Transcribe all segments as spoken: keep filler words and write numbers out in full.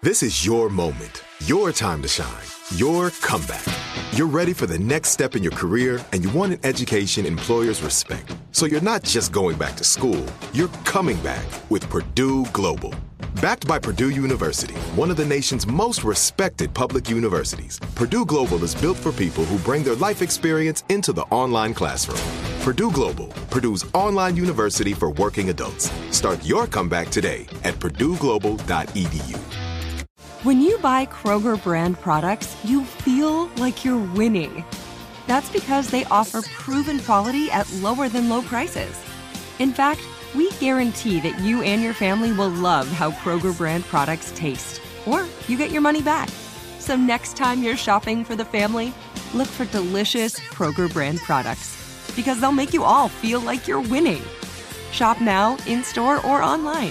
This is your moment, your time to shine, your comeback. You're ready for the next step in your career, and you want an education employers respect. So you're not just going back to school, you're coming back with Purdue Global. Backed by Purdue University, one of the nation's most respected public universities, Purdue Global is built for people who bring their life experience into the online classroom. Purdue Global, Purdue's online university for working adults. Start your comeback today at purdue global dot e d u. When you buy Kroger brand products, you feel like you're winning. That's because they offer proven quality at lower than low prices. In fact, we guarantee that you and your family will love how Kroger brand products taste, or you get your money back. So next time you're shopping for the family, look for delicious Kroger brand products, because they'll make you all feel like you're winning. Shop now, in-store, or online.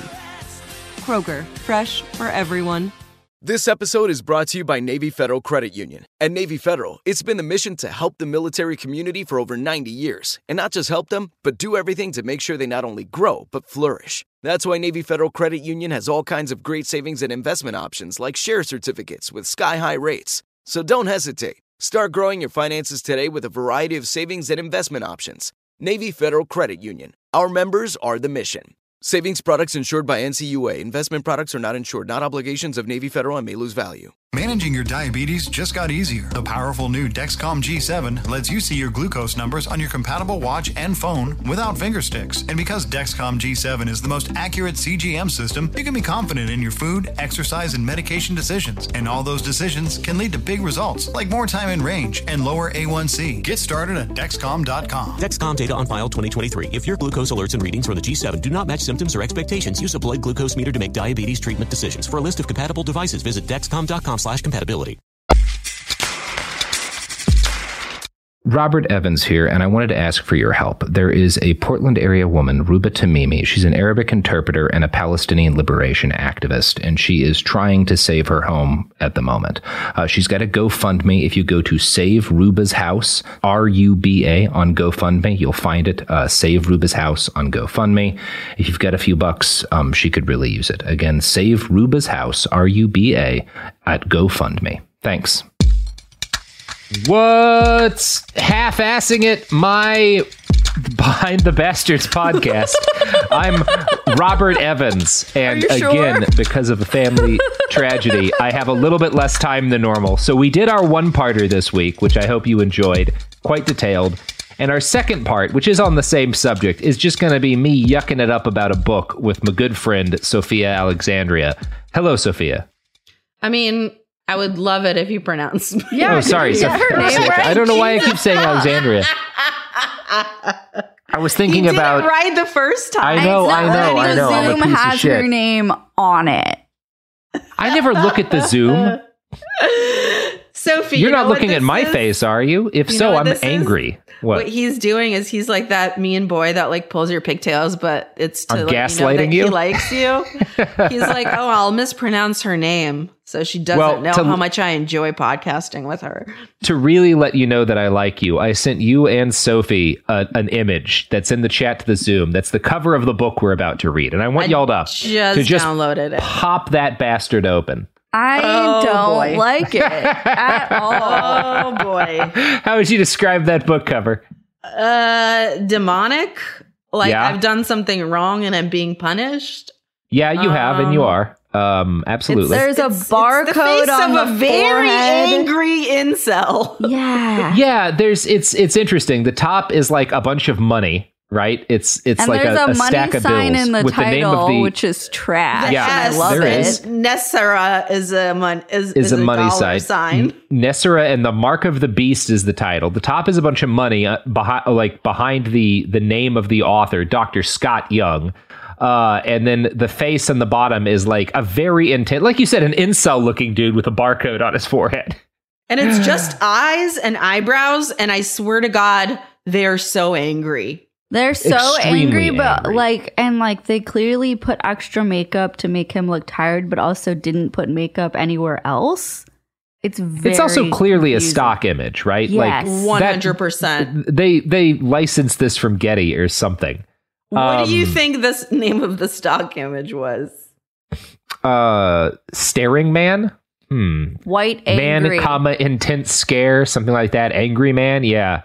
Kroger, fresh for everyone. This episode is brought to you by Navy Federal Credit Union. At Navy Federal, it's been the mission to help the military community for over ninety years. And not just help them, but do everything to make sure they not only grow, but flourish. That's why Navy Federal Credit Union has all kinds of great savings and investment options like share certificates with sky-high rates. So don't hesitate. Start growing your finances today with a variety of savings and investment options. Navy Federal Credit Union. Our members are the mission. Savings products insured by N C U A. Investment products are not insured, not obligations of Navy Federal and may lose value. Managing your diabetes just got easier. The powerful new Dexcom G seven lets you see your glucose numbers on your compatible watch and phone without finger sticks. And because Dexcom G seven is the most accurate C G M system, you can be confident in your food, exercise, and medication decisions. And all those decisions can lead to big results, like more time in range and lower A one C. Get started at Dexcom dot com. Dexcom data on file twenty twenty-three. If your glucose alerts and readings from the G seven do not match symptoms or expectations, use a blood glucose meter to make diabetes treatment decisions. For a list of compatible devices, visit Dexcom dot com slash compatibility. Robert Evans here, and I wanted to ask for your help. There is a Portland area woman, Ruba Tamimi. She's an Arabic interpreter and a Palestinian liberation activist, and she is trying to save her home at the moment. Uh, she's got a GoFundMe. If you go to Save Ruba's House, R U B A, on GoFundMe, you'll find it. Uh, Save Ruba's House on GoFundMe. If you've got a few bucks, um, she could really use it. Again, Save Ruba's House, R U B A, at GoFundMe. Thanks. What's half-assing it, my Behind the Bastards podcast? I'm Robert Evans, and again, sure? because of a family tragedy, I have a little bit less time than normal. So we did our one-parter this week, which I hope you enjoyed, quite detailed. And our second part, which is on the same subject, is just going to be me yucking it up about a book with my good friend, Sophia Alexandria. Hello, Sophia. I mean... I would love it if you pronounce. Yeah, oh, sorry. So, her name right? I don't know why I keep saying Alexandria. I was thinking you about did it right the first time. I know, I know, I know. Zoom I'm a piece has of shit. her name on it. I never look at the Zoom. Sophie, you're you not know looking at my is? face, are you? If you so, I'm this angry. Is? What? What he's doing is he's like that mean boy that like pulls your pigtails, but it's to I'm like, gaslighting you. you? Know, that he likes you. He's like, oh, I'll mispronounce her name, so she doesn't well, know to, how much I enjoy podcasting with her. To really let you know that I like you, I sent you and Sophie a, an image that's in the chat to the Zoom. That's the cover of the book we're about to read, and I want I y'all to just to just downloaded it. Pop that bastard open. I oh, don't boy. like it at all. Oh boy! How would you describe that book cover? Uh, demonic. Like yeah. I've done something wrong and I'm being punished. Yeah, you um, have, and you are. Um, absolutely. There's a it's, barcode it's the face on of the a very forehead. angry incel. Yeah. Yeah, there's it's it's interesting. The top is like a bunch of money, right? It's it's and like there's a, a, a money stack of sign bills in the with title, the name of the which is trash. Yeah, yes, I love there it. is. Nessera is a mon- is, is, is a, a money dollar sign. sign. Nessera and the Mark of the Beast is the title. The top is a bunch of money uh, behind, like behind the the name of the author, Doctor Scott Young. Uh, and then the face on the bottom is like a very intense, like you said, an incel looking dude with a barcode on his forehead. And it's just eyes and eyebrows. And I swear to God, they're so angry. They're so Extremely angry, but angry. like, and like they clearly put extra makeup to make him look tired, but also didn't put makeup anywhere else. It's very It's also clearly confusing. a stock image, right? Yes. Like one hundred percent. That, they they licensed this from Getty or something. What Um, do you think this name of the stock image was? Uh, staring man. Hmm. White angry. Man, comma, intense scare, something like that. Angry man. Yeah.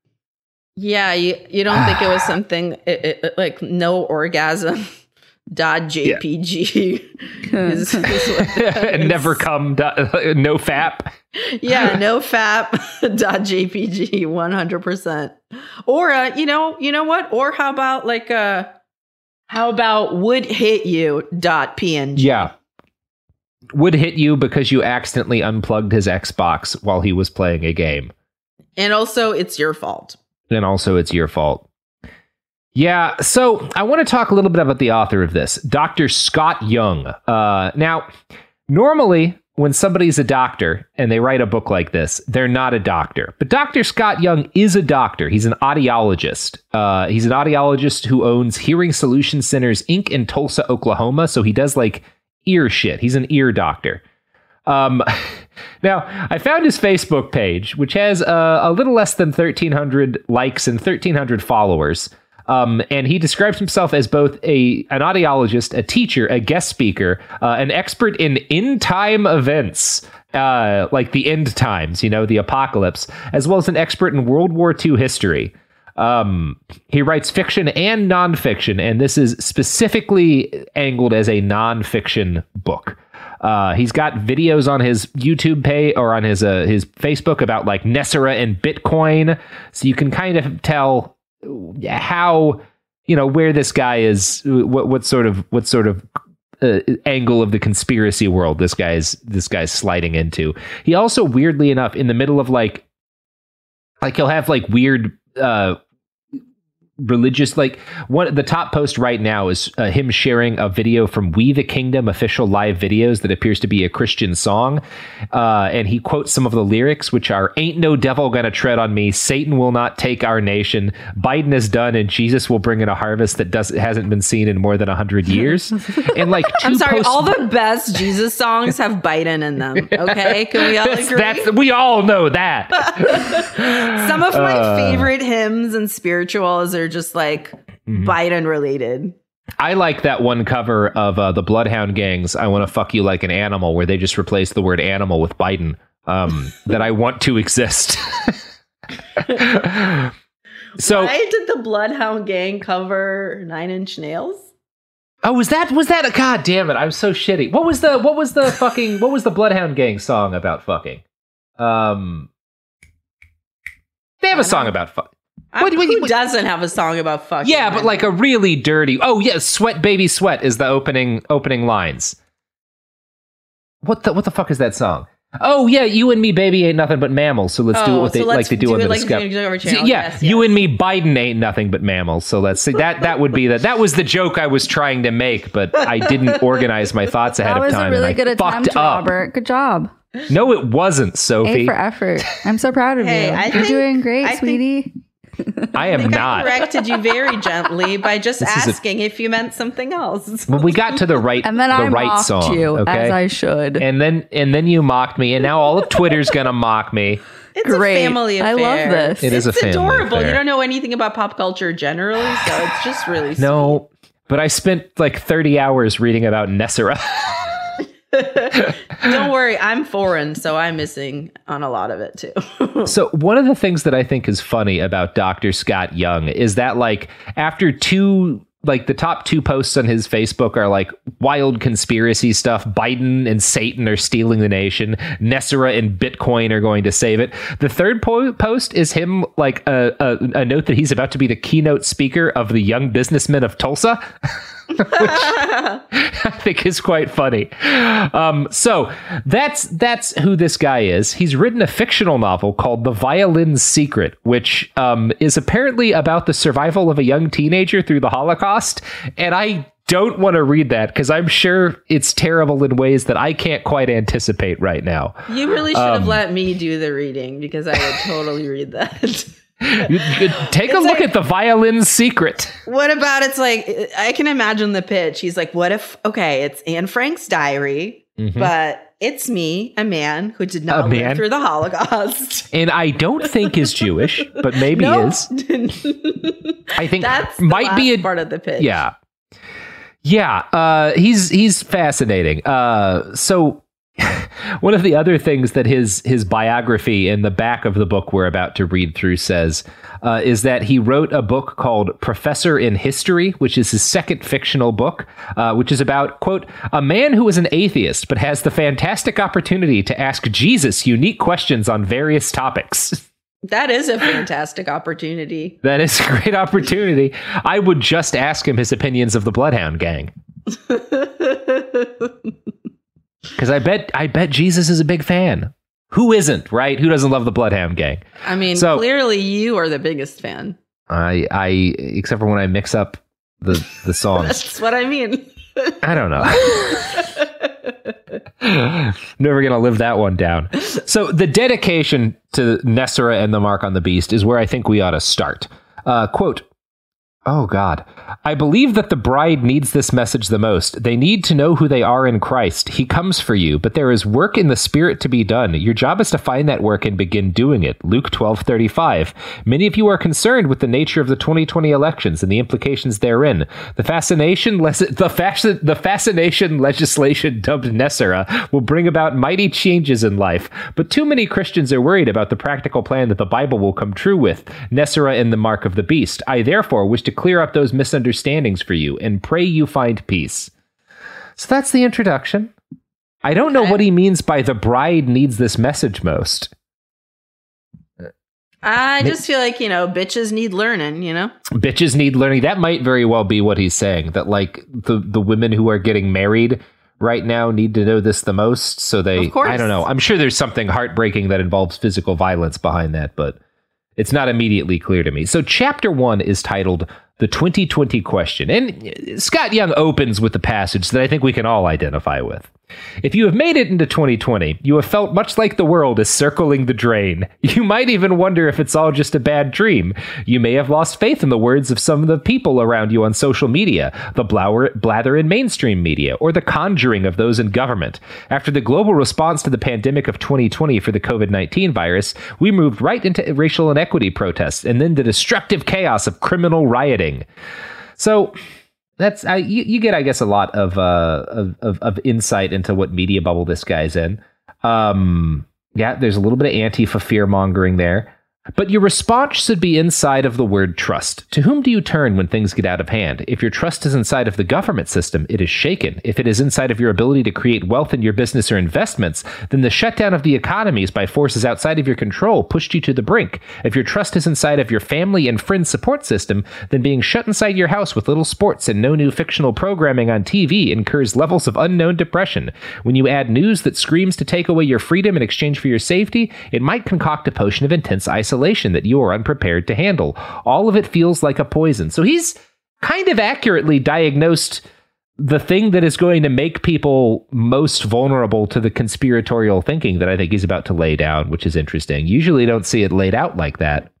Yeah, you, you don't think it was something it, it, like no orgasm dot jpg? Is, is Never come. Dot, no fap. Yeah, no fap dot jpg. one hundred percent. Or uh, you know, you know what? Or how about like uh, how about would hit you dot png? Yeah. Would hit you because you accidentally unplugged his Xbox while he was playing a game. And also, it's your fault. And also, it's your fault. Yeah, so I want to talk a little bit about the author of this, Doctor Scott Young. Uh, now, normally, when somebody's a doctor and they write a book like this, they're not a doctor. But Doctor Scott Young is a doctor. He's an audiologist. Uh, he's an audiologist who owns Hearing Solution Centers, Incorporated in Tulsa, Oklahoma. So he does like ear shit. He's an ear doctor. Um, now, I found his Facebook page, which has uh, a little less than thirteen hundred likes and thirteen hundred followers. Um, and he describes himself as both a an audiologist, a teacher, a guest speaker, uh, an expert in end-time events, uh, like the end times, you know, the apocalypse, as well as an expert in World War Two history. Um, he writes fiction and nonfiction, and this is specifically angled as a nonfiction book. Uh, he's got videos on his YouTube page or on his uh, his Facebook about like Nessera and Bitcoin, so you can kind of tell how, you know, where this guy is, what what sort of what sort of uh, angle of the conspiracy world this guy's this guy's sliding into. He also, weirdly enough, in the middle of like like he'll have like weird uh religious, like one the top post right now is uh, him sharing a video from We the Kingdom official live videos that appears to be a Christian song, uh and he quotes some of the lyrics, which are "Ain't no devil gonna tread on me, Satan will not take our nation, Biden is done and Jesus will bring in a harvest that doesn't hasn't been seen in more than a hundred years." And like two I'm sorry, posts- all the best Jesus songs have Biden in them. Okay, can we all that's, agree? that's, we all know that. Some of my Uh, favorite hymns and spirituals are just like mm-hmm. Biden related. I like that one cover of uh, the Bloodhound Gang's "I Want to Fuck You Like an Animal," where they just replace the word animal with Biden. Um, that I want to exist. So, why did the Bloodhound Gang cover Nine Inch Nails? Oh, was that was that? A, God damn it! I'm so shitty. What was the what was the fucking what was the Bloodhound Gang song about fucking? Um, they have a song about fuck. What, what, who what, doesn't have a song about fucking? Yeah, but like a really dirty. Oh yeah, "Sweat Baby Sweat" is the opening opening lines. What the what the fuck is that song? Oh yeah, "You and me, baby, ain't nothing but mammals." So let's oh, do it what so they like to do, do on the like Discovery Channel. Yeah, yes, "You yes. and me, Biden, ain't nothing but mammals." So let's see that that would be that. That was the joke I was trying to make, but I didn't organize my thoughts ahead that of time. That was a really good attempt, up. Robert. Good job. No, it wasn't, Sophie. A for effort. I'm so proud of hey, you. I You're think, doing great, I sweetie. Think- I am I think not. I corrected you very gently by just this asking a, if you meant something else. Well, we got to the right, and then the I right mocked song, you, okay? as I should. And then, and then you mocked me, and now all of Twitter's gonna mock me. It's Great. a family affair. I love this. It is it's a family adorable. affair. You don't know anything about pop culture generally, so it's just really sweet. No, but I spent like thirty hours reading about Nessera. Don't worry, I'm foreign, so I'm missing on a lot of it too. So one of the things that I think is funny about Doctor Scott Young is that like after two like the top two posts on his Facebook are like wild conspiracy stuff. Biden and Satan are stealing the nation. Nessera and Bitcoin are going to save it. The third po- post is him like a, a, a note that he's about to be the keynote speaker of the Young Businessmen of Tulsa. Which I think is quite funny. Um, so that's that's who this guy is. He's written a fictional novel called The Violin's Secret, which um, is apparently about the survival of a young teenager through the Holocaust. And I don't want to read that because I'm sure it's terrible in ways that I can't quite anticipate right now. You really should have um, let me do the reading because I would totally read that. You, you take it's a look like, at The Violin's Secret. What about it's like, I can imagine the pitch. He's like, what if, okay, it's Anne Frank's diary, mm-hmm. but it's me, a man who did not a live man. through the Holocaust. And I don't think is Jewish, but maybe no. is. I think that's might the be a part of the pitch. Yeah. Yeah, uh, he's he's fascinating. Uh, so one of the other things that his his biography in the back of the book we're about to read through says uh, is that he wrote a book called Professor in History, which is his second fictional book, uh, which is about, quote, a man who is an atheist but has the fantastic opportunity to ask Jesus unique questions on various topics. That is a fantastic opportunity. That is a great opportunity. I would just ask him his opinions of the Bloodhound Gang. Because I bet I bet Jesus is a big fan. Who isn't, right? Who doesn't love the Bloodhound Gang? I mean, so, clearly you are the biggest fan. I, I, except for when I mix up the, the songs. That's what I mean. I don't know. Never gonna live that one down. So the dedication to Nessera and the Mark on the Beast is where I think we ought to start. Uh, quote, oh God, I believe that the bride needs this message the most. They need to know who they are in Christ. He comes for you, but there is work in the Spirit to be done. Your job is to find that work and begin doing it. Luke twelve thirty-five. Many of you are concerned with the nature of the twenty twenty elections and the implications therein. The fascination, les- the, fasc- the fascination legislation dubbed Nessera will bring about mighty changes in life, but too many Christians are worried about the practical plan that the Bible will come true with. Nessera and the Mark of the Beast. I therefore wish to clear up those misunderstandings for you and pray you find peace. So that's the introduction. I don't know what he means by the bride needs this message most. I just feel like, you know, bitches need learning, you know? Bitches need learning. That might very well be what he's saying, that like the, the women who are getting married right now need to know this the most. So they, I don't know. I'm sure there's something heartbreaking that involves physical violence behind that, but it's not immediately clear to me. So chapter one is titled The twenty twenty Question. And Scott Young opens with the passage that I think we can all identify with. If you have made it into twenty twenty, you have felt much like the world is circling the drain. You might even wonder if it's all just a bad dream. You may have lost faith in the words of some of the people around you on social media, the blower, blather in mainstream media, or the conjuring of those in government. After the global response to the pandemic of twenty twenty for the covid nineteen virus, we moved right into racial inequity protests and then the destructive chaos of criminal rioting. So that's I, you, you get, I guess, a lot of, uh, of of of insight into what media bubble this guy's in. Um, yeah, there's a little bit of Antifa fear mongering there. But your response should be inside of the word trust. To whom do you turn when things get out of hand? If your trust is inside of the government system, it is shaken. If it is inside of your ability to create wealth in your business or investments, then the shutdown of the economies by forces outside of your control pushed you to the brink. If your trust is inside of your family and friend support system, then being shut inside your house with little sports and no new fictional programming on T V incurs levels of unknown depression. When you add news that screams to take away your freedom in exchange for your safety, it might concoct a potion of intense isolation. Isolation that you are unprepared to handle. All of it feels like a poison. So he's kind of accurately diagnosed the thing that is going to make people most vulnerable to the conspiratorial thinking that I think he's about to lay down, which is interesting. Usually don't see it laid out like that.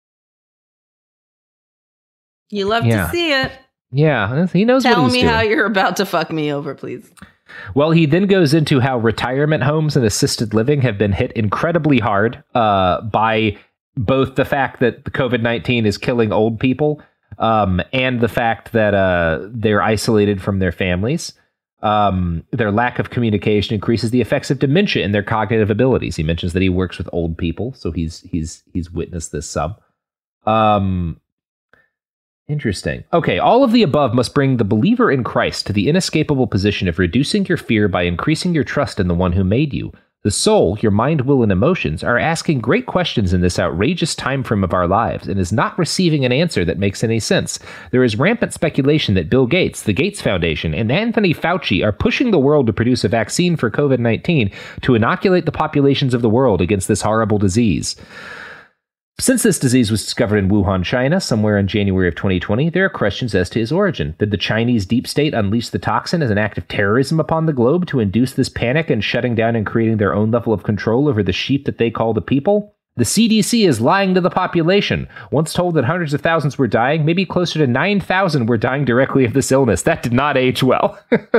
You love yeah. to see it. Yeah, he knows Tell what he's me doing. how you're about to fuck me over, please. Well, he then goes into how retirement homes and assisted living have been hit incredibly hard uh, by both the fact that the covid nineteen is killing old people um, and the fact that uh, they're isolated from their families. Um, their lack of communication increases the effects of dementia in their cognitive abilities. He mentions that he works with old people, so he's he's he's witnessed this some. Um, interesting. Okay, all of the above must bring the believer in Christ to the inescapable position of reducing your fear by increasing your trust in the one who made you. The soul, your mind, will, and emotions are asking great questions in this outrageous time frame of our lives and is not receiving an answer that makes any sense. There is rampant speculation that Bill Gates, the Gates Foundation, and Anthony Fauci are pushing the world to produce a vaccine for covid nineteen to inoculate the populations of the world against this horrible disease. Since this disease was discovered in Wuhan, China, somewhere in January of twenty twenty, there are questions as to its origin. Did the Chinese deep state unleash the toxin as an act of terrorism upon the globe to induce this panic and shutting down and creating their own level of control over the sheep that they call the people? The C D C is lying to the population. Once told that hundreds of thousands were dying, maybe closer to nine thousand were dying directly of this illness. That did not age well.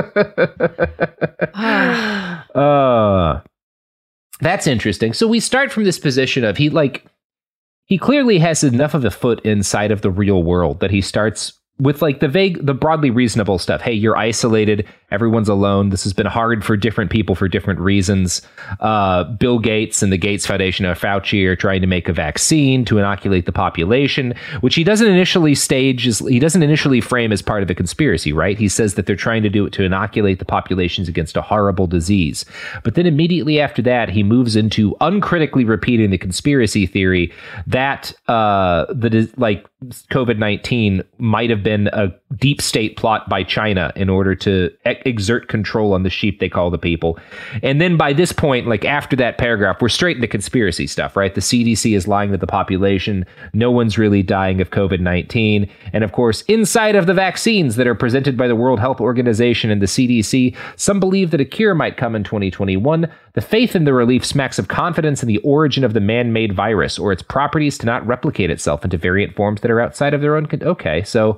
uh, that's interesting. So we start from this position of he like... He clearly has enough of a foot inside of the real world that he starts with like the vague, the broadly reasonable stuff. Hey, you're isolated. Everyone's alone. This has been hard for different people for different reasons. Uh, Bill Gates and the Gates Foundation of Fauci are trying to make a vaccine to inoculate the population, which he doesn't initially stage as he doesn't initially frame as part of a conspiracy, right? He says that they're trying to do it to inoculate the populations against a horrible disease. But then immediately after that, he moves into uncritically repeating the conspiracy theory that uh, the like COVID nineteen might have been a deep state plot by China in order to ex- exert control on the sheep they call the people. And then by this point, like after that paragraph, we're straight into conspiracy stuff, right? The C D C is lying to the population. No one's really dying of COVID nineteen. And of course, inside of the vaccines that are presented by the World Health Organization and the C D C, some believe that a cure might come in twenty twenty-one. The faith in the relief smacks of confidence in the origin of the man-made virus or its properties to not replicate itself into variant forms that are outside of their own. Con- okay, so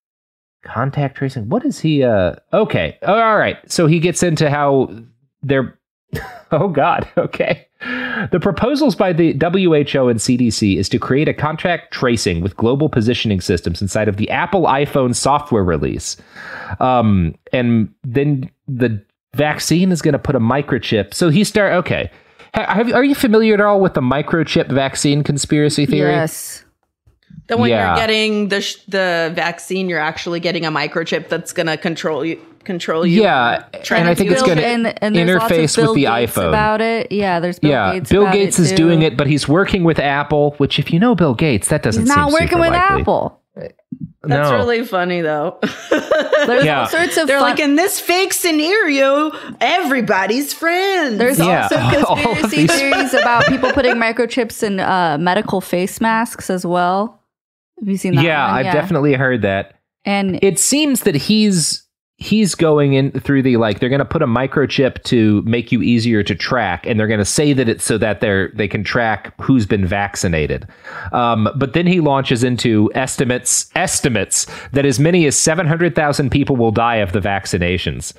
contact tracing. What is he? Uh, okay, all right. So he gets into how they're. Oh God. Okay. The proposals by the W H O and C D C is to create a contact tracing with global positioning systems inside of the Apple iPhone software release, um, and then the vaccine is going to put a microchip. So he start. Okay. Have, are you familiar at all with the microchip vaccine conspiracy theory? Yes. That when Yeah. you're getting the sh- the vaccine, you're actually getting a microchip that's going to control you. Control you. Yeah, Trying and I to think it's build going to and, and there's lots of interface Bill with the Gates iPhone. about it. Yeah, there's Bill yeah, Gates. Bill about Gates it is too. doing it, but he's working with Apple. Which, if you know Bill Gates, that doesn't He's seem not working super with likely. Apple. That's No. really funny, though. There's Yeah. all sorts of They're fun- like, in this fake scenario, everybody's friends. There's Yeah. also All of conspiracy these- theories about people putting microchips in uh, medical face masks as well. Have you seen that? Yeah, one? I've definitely heard that. And It seems that he's he's going in through the like they're going to put a microchip to make you easier to track, and they're going to say that it's so that they're they can track who's been vaccinated. Um, but then he launches into estimates estimates that as many as seven hundred thousand people will die of the vaccinations.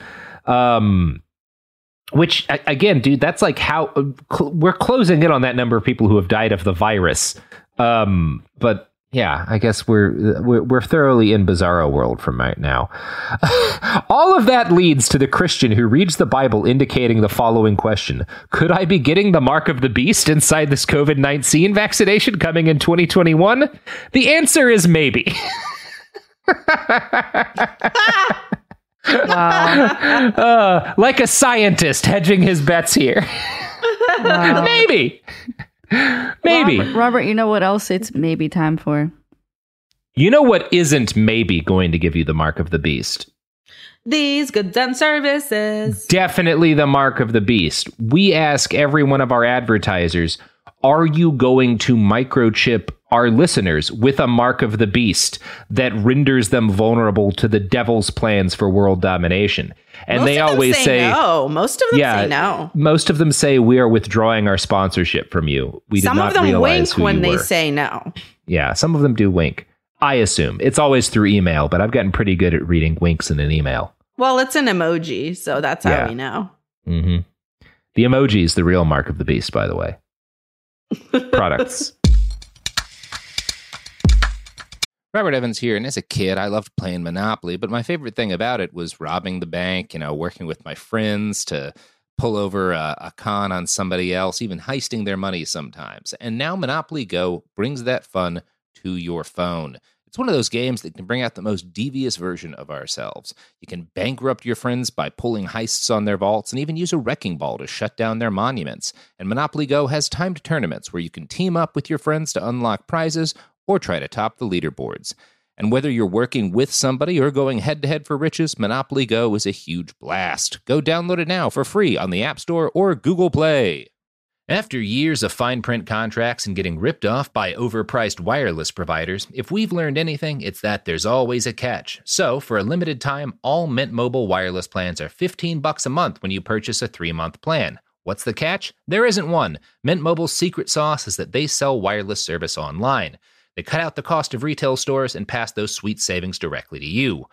Um, which a- again, dude, that's like how cl- we're closing in on that number of people who have died of the virus. Um, but yeah, I guess we're, we're we're thoroughly in bizarro world from right now. All of that leads to the Christian who reads the Bible indicating the following question: could I be getting the mark of the beast inside this COVID nineteen vaccination coming in twenty twenty-one? The answer is maybe. wow, uh, like a scientist hedging his bets here. wow. Maybe. Maybe. Robert, Robert, you know what else it's maybe time for? You know what isn't maybe going to give you the mark of the beast? These goods and services. Definitely the mark of the beast. We ask every one of our advertisers, are you going to microchip our listeners with a mark of the beast that renders them vulnerable to the devil's plans for world domination? And Most they of them always say, say, no. Most of them yeah, say no. Most of them say we are withdrawing our sponsorship from you. We Some did not of them realize wink who when you they were. say no. Yeah, some of them do wink. I assume. It's always through email, but I've gotten pretty good at reading winks in an email. Well, it's an emoji, so that's how Yeah. we know. Mm-hmm. The emoji is the real mark of the beast, by the way. Products. Robert Evans here, and as a kid, I loved playing Monopoly, but my favorite thing about it was robbing the bank, you know, working with my friends to pull over a, a con on somebody else, even heisting their money sometimes. And now Monopoly Go brings that fun to your phone. It's one of those games that can bring out the most devious version of ourselves. You can bankrupt your friends by pulling heists on their vaults and even use a wrecking ball to shut down their monuments. And Monopoly Go has timed tournaments where you can team up with your friends to unlock prizes or try to top the leaderboards. And whether you're working with somebody or going head-to-head for riches, Monopoly Go is a huge blast. Go download it now for free on the App Store or Google Play. After years of fine print contracts and getting ripped off by overpriced wireless providers, if we've learned anything, it's that there's always a catch. So, for a limited time, all Mint Mobile wireless plans are fifteen bucks a month when you purchase a three-month plan. What's the catch? There isn't one. Mint Mobile's secret sauce is that they sell wireless service online. They cut out the cost of retail stores and pass those sweet savings directly to you.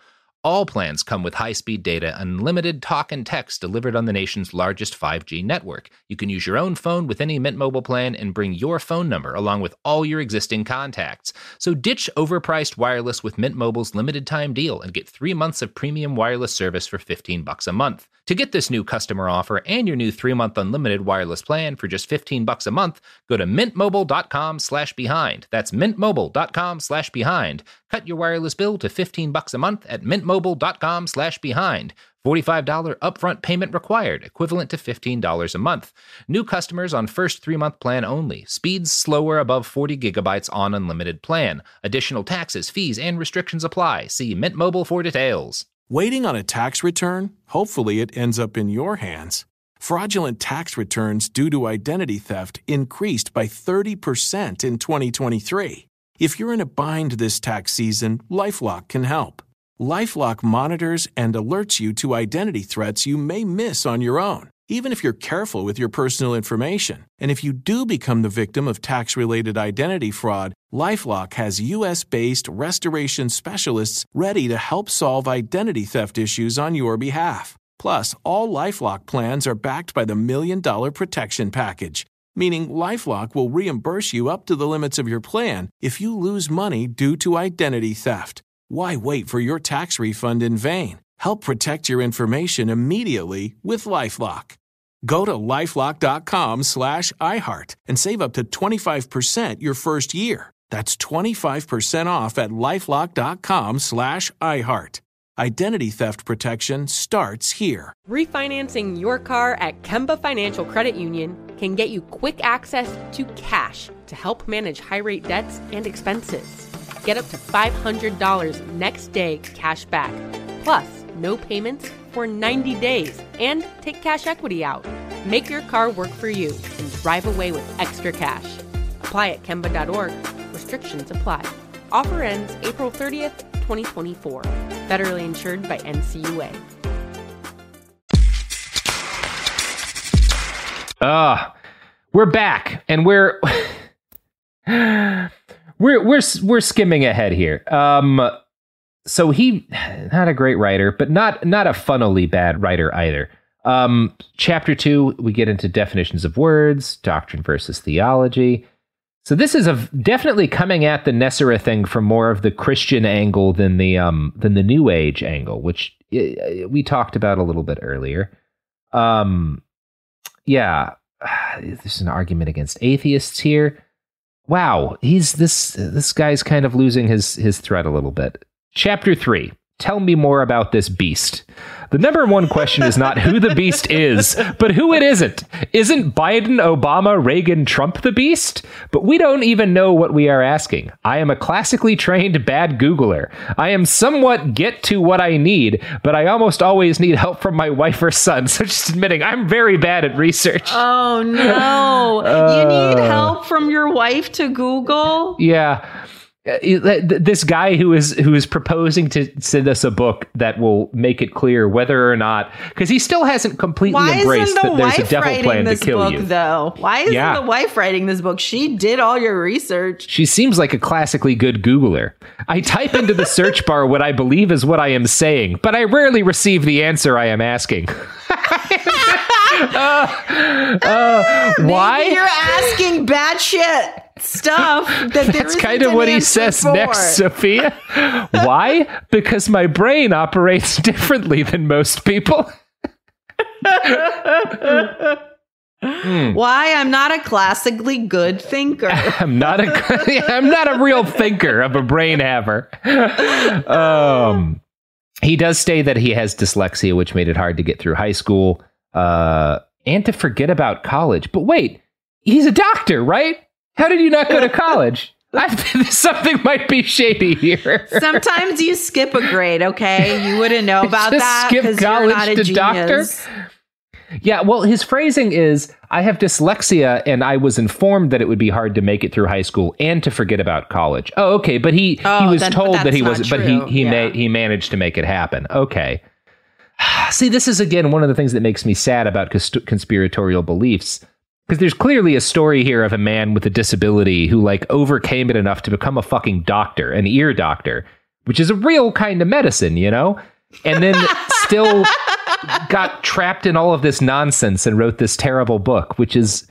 all plans come with high-speed data, unlimited talk and text delivered on the nation's largest five G network. You can use your own phone with any Mint Mobile plan and bring your phone number along with all your existing contacts. So ditch overpriced wireless with Mint Mobile's limited-time deal and get three months of premium wireless service for fifteen bucks a month. To get this new customer offer and your new three-month unlimited wireless plan for just fifteen bucks a month, go to mintmobile.com slash behind. That's mintmobile.com slash behind. Cut your wireless bill to fifteen bucks a month at mintmobile.com slash behind. forty-five dollars upfront payment required, equivalent to fifteen dollars a month. New customers on first three-month plan only. Speeds slower above forty gigabytes on unlimited plan. Additional taxes, fees, and restrictions apply. See Mint Mobile for details. Waiting on a tax return? Hopefully it ends up in your hands. Fraudulent tax returns due to identity theft increased by thirty percent in twenty twenty-three. If you're in a bind this tax season, LifeLock can help. LifeLock monitors and alerts you to identity threats you may miss on your own, even if you're careful with your personal information. And if you do become the victim of tax-related identity fraud, LifeLock has U S-based restoration specialists ready to help solve identity theft issues on your behalf. Plus, all LifeLock plans are backed by the Million Dollar Protection Package, meaning LifeLock will reimburse you up to the limits of your plan if you lose money due to identity theft. Why wait for your tax refund in vain? Help protect your information immediately with LifeLock. Go to LifeLock.com slash iHeart and save up to twenty-five percent your first year. That's twenty-five percent off at LifeLock.com slash iHeart. Identity theft protection starts here. Refinancing your car at Kemba Financial Credit Union can get you quick access to cash to help manage high-rate debts and expenses. Get up to five hundred dollars next day cash back, plus no payments for ninety days, and take cash equity out. Make your car work for you and drive away with extra cash. Apply at Kemba dot org. Restrictions apply. Offer ends April thirtieth, twenty twenty-four. Federally insured by N C U A. Ah, uh, we're back, and we're we're we're we're skimming ahead here. Um, so he, not a great writer, but not not a funnily bad writer either. Um, chapter two, we get into definitions of words, doctrine versus theology. So this is a definitely coming at the Nessera thing from more of the Christian angle than the um than the New Age angle, which we talked about a little bit earlier. Um, yeah, there's an argument against atheists here. Wow, he's this this guy's kind of losing his his thread a little bit. Chapter three. Tell me more about this beast. The number one question is not who the beast is, but who it isn't. Isn't Biden, Obama, Reagan, Trump the beast? But we don't even know what we are asking. I am a classically trained bad Googler. I am somewhat get to what I need, but I almost always need help from my wife or son. So just admitting I'm very bad at research. Oh, no. uh, you need help from your wife to Google? Yeah. This guy who is who is proposing to send us a book that will make it clear whether or not, because he still hasn't completely Why embraced isn't the that there's wife a devil writing plan to this kill book, you. Though, why isn't Yeah. the wife writing this book? She did all your research. She seems like a classically good Googler. I type into the search bar what I believe is what I am saying, but I rarely receive the answer I am asking. uh, uh, why? Maybe you're asking bad shit stuff that That's kind of what he says for. Next, Sophia. Why? Because my brain operates differently than most people. mm. Why? I'm not a classically good thinker. I'm not a. I'm not a real thinker. I'm a brain haver. Um, he does say that he has dyslexia, which made it hard to get through high school, uh, and to forget about college. But wait, he's a doctor, right? How did you not go to college? I think something might be shady here. Sometimes you skip a grade, okay? You wouldn't know about Just that skip college you're not a to genius. doctor. Yeah, well, his phrasing is, I have dyslexia, and I was informed that it would be hard to make it through high school and to forget about college. Oh, okay, but he, oh, he was then, told that he wasn't, but he he yeah. ma- he managed to make it happen. Okay. See, this is, again, one of the things that makes me sad about cons- conspiratorial beliefs. Because there's clearly a story here of a man with a disability who, like, overcame it enough to become a fucking doctor, an ear doctor, which is a real kind of medicine, you know? and then still got trapped in all of this nonsense and wrote this terrible book, which is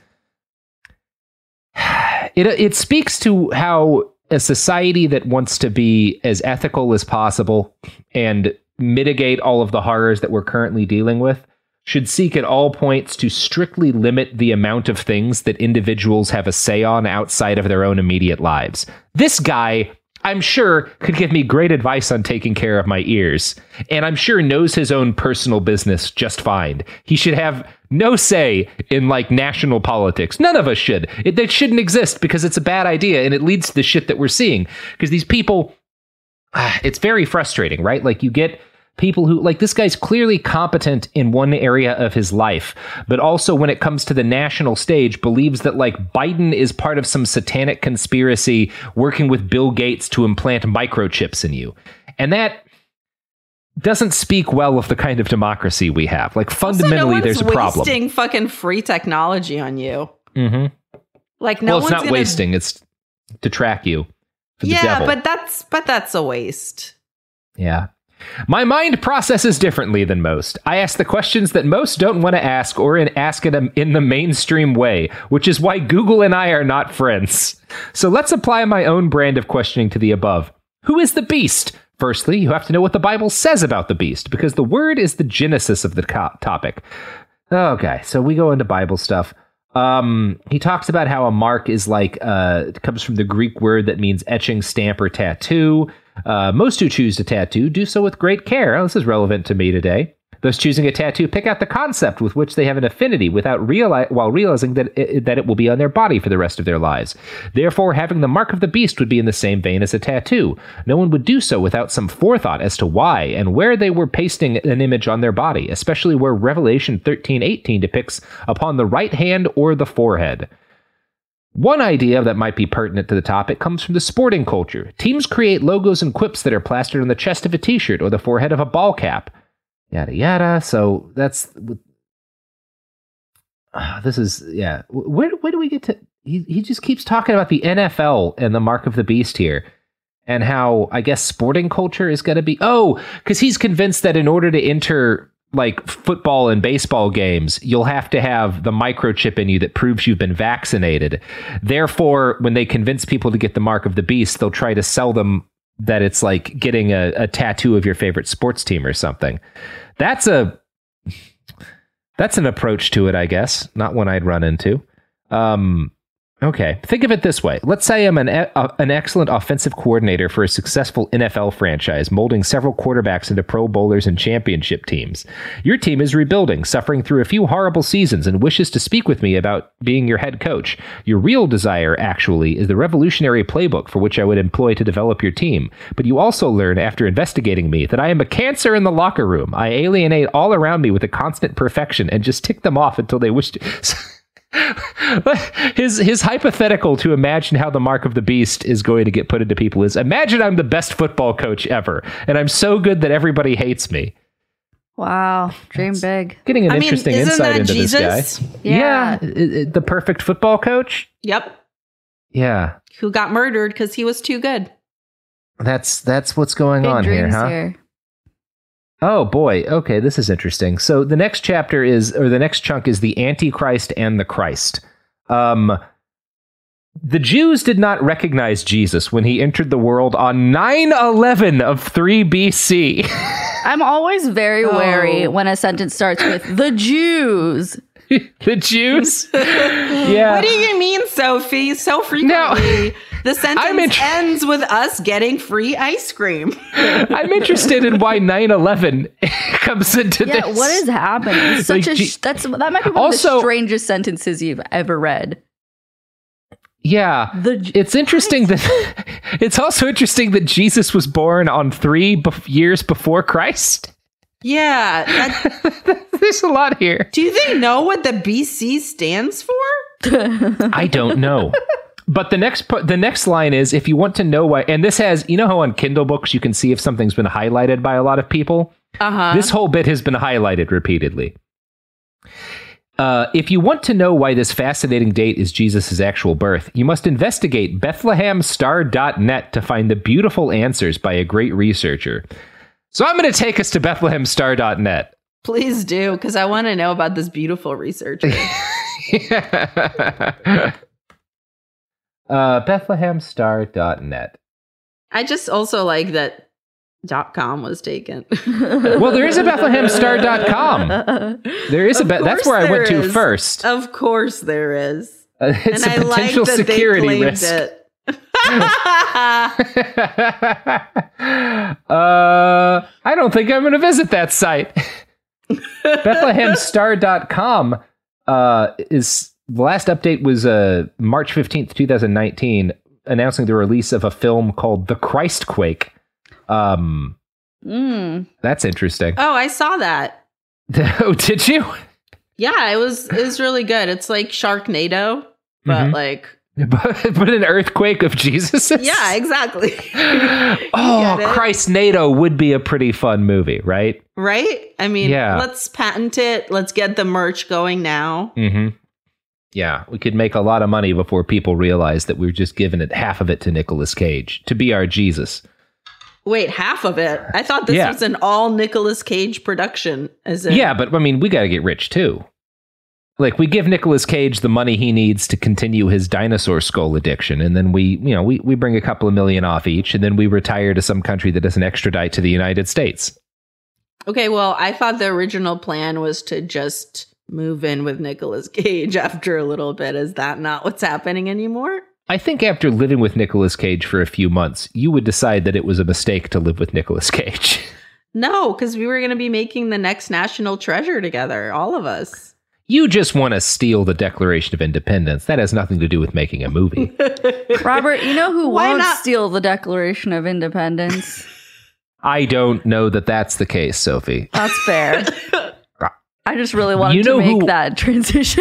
it it speaks to how a society that wants to be as ethical as possible and mitigate all of the horrors that we're currently dealing with should seek at all points to strictly limit the amount of things that individuals have a say on outside of their own immediate lives. This guy, I'm sure, could give me great advice on taking care of my ears, and I'm sure knows his own personal business just fine. He should have no say in, like, national politics. None of us should. It, that shouldn't exist because it's a bad idea, and it leads to the shit that we're seeing. Because these people, ah, it's very frustrating, right? Like, you get people who, like, this guy's clearly competent in one area of his life, but also when it comes to the national stage, believes that, like, Biden is part of some satanic conspiracy working with Bill Gates to implant microchips in you. And that doesn't speak well of the kind of democracy we have. Like, fundamentally, also, no there's a problem. Wasting fucking free technology on you. Mm-hmm. Like, no well, it's one's not gonna... wasting. It's to track you. For the yeah, devil. but that's but that's a waste. Yeah. My mind processes differently than most. I ask the questions that most don't want to ask or in, ask it in the mainstream way, which is why Google and I are not friends. So let's apply my own brand of questioning to the above. Who is the beast? Firstly, you have to know what the Bible says about the beast, because the word is the genesis of the co- topic. Okay, so we go into Bible stuff. Um, he talks about how a mark is like, uh, it comes from the Greek word that means etching, stamp, or tattoo. Uh, most who choose to tattoo do so with great care. Oh, this is relevant to me today. Those choosing a tattoo pick out the concept with which they have an affinity without reali- while realizing that it, that it will be on their body for the rest of their lives. Therefore, having the mark of the beast would be in the same vein as a tattoo. No one would do so without some forethought as to why and where they were pasting an image on their body, especially where Revelation thirteen eighteen depicts upon the right hand or the forehead. One idea that might be pertinent to the topic comes from the sporting culture. Teams create logos and quips that are plastered on the chest of a t-shirt or the forehead of a ball cap. Yada, yada. So that's... Uh, this is... Yeah. Where, where do we get to... He, he just keeps talking about the N F L and the mark of the beast here. And how, I guess, sporting culture is going to be... Oh, because he's convinced that in order to enter... like football and baseball games, you'll have to have the microchip in you that proves you've been vaccinated. Therefore, when they convince people to get the mark of the beast, they'll try to sell them that it's like getting a, a tattoo of your favorite sports team or something. That's a that's an approach to it, I guess. Not one I'd run into. Um, okay, think of it this way. Let's say I'm an e- an excellent offensive coordinator for a successful N F L franchise, molding several quarterbacks into Pro Bowlers and championship teams. Your team is rebuilding, suffering through a few horrible seasons, and wishes to speak with me about being your head coach. Your real desire, actually, is the revolutionary playbook for which I would employ to develop your team. But you also learn, after investigating me, that I am a cancer in the locker room. I alienate all around me with a constant perfection and just tick them off until they wish to... his his hypothetical to imagine how the mark of the beast is going to get put into people is, imagine I'm the best football coach ever, and I'm so good that everybody hates me. Wow, dream That's big. Getting an I interesting mean, insight into Jesus? this guy. Yeah. yeah, it, it, the perfect football coach. Yep. Yeah, who got murdered because he was too good. That's that's what's going Big on here, huh? Here. Oh boy, okay, this is interesting. So the next chapter is, or the next chunk is the Antichrist and the Christ. Um, the Jews did not recognize Jesus when he entered the world on nine eleven of three B C. I'm always very Oh. wary when a sentence starts with the Jews. The Jews? Yeah. What do you mean, Sophie? So frequently, the sentence int- ends with us getting free ice cream. I'm interested in why nine eleven comes into Yeah, this. what is happening? It's such Like, a G- sh- that's that might be one Also- of the strangest sentences you've ever read. Yeah, The J- it's interesting that it's also interesting that Jesus was born on three bef- years before Christ. Yeah. that- There's a lot here. do they know what the B C stands for? I don't know. But the next pu- the next line is, if you want to know why, and this has, you know how on Kindle books you can see if something's been highlighted by a lot of people? Uh-huh. This whole bit has been highlighted repeatedly. Uh, if you want to know why this fascinating date is Jesus' actual birth, you must investigate Bethlehem Star dot net to find the beautiful answers by a great researcher. So I'm going to take us to Bethlehem Star dot net. Please do, because I want to know about this beautiful researcher. uh, Bethlehem Star dot net. I just also like that .com was taken. Well, there is a Bethlehem Star dot com. There is of a be- that's where I went to is. first. Of course there is. Uh, it's and a I potential like that security they claimed risk. it. uh, I don't think I'm going to visit that site. Bethlehem Star dot com uh, is the last update was uh, March fifteenth, twenty nineteen, announcing the release of a film called The Christquake. Um, mm. That's interesting. Oh, I saw that. Oh, did you? Yeah, it was it was really good. It's like Sharknado, but Mhm. like But, but an earthquake of Jesus. yeah, exactly. Oh, get it? Christnado would be a pretty fun movie, right? Right? I mean, Yeah. let's patent it. Let's get the merch going now. Mm-hmm. Yeah, we could make a lot of money before people realize that we were just giving it half of it to Nicolas Cage to be our Jesus. Wait, half of it? I thought this Yeah. was an all Nicolas Cage production. As in, Yeah, but I mean, we got to get rich too. Like, we give Nicolas Cage the money he needs to continue his dinosaur skull addiction, and then we, you know, we, we bring a couple of million off each, and then we retire to some country that doesn't extradite to the United States. Okay, well, I thought the original plan was to just move in with Nicolas Cage after a little bit. Is that not what's happening anymore? I think after living with Nicolas Cage for a few months, you would decide that it was a mistake to live with Nicolas Cage. No, because we were going to be making the next national treasure together, all of us. You just want to steal the Declaration of Independence. That has nothing to do with making a movie. Robert, you know who Why won't not? steal the Declaration of Independence? I don't know that that's the case, Sophie. That's fair. I just really wanted You know to make who- that transition.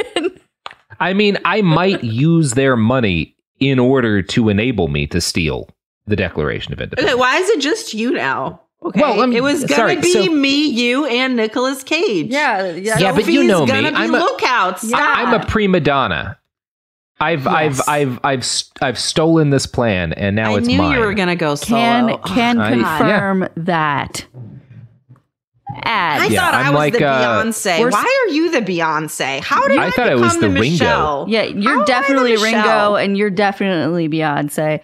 I mean, I might use their money in order to enable me to steal the Declaration of Independence. Okay, why is it just you now? Okay, Well, I'm- it was going to sorry, be so- me, you, and Nicolas Cage. yeah, yeah. Yeah, but you Sophie's know me. gonna Be I'm a- lookout. Stop. I- I'm a prima donna. I've, I've, Yes. I've, I've, st- I've stolen this plan, and now I it's knew mine. you were going to go solo. Can can I- yeah. confirm that. Ad. I Yeah, thought I I'm was like, the uh, Beyonce. we're s- Why are you the Beyonce? How did I I, thought I become was the Ringo. Michelle? Yeah, How you're am I definitely the Ringo, Michelle? and you're definitely Beyonce.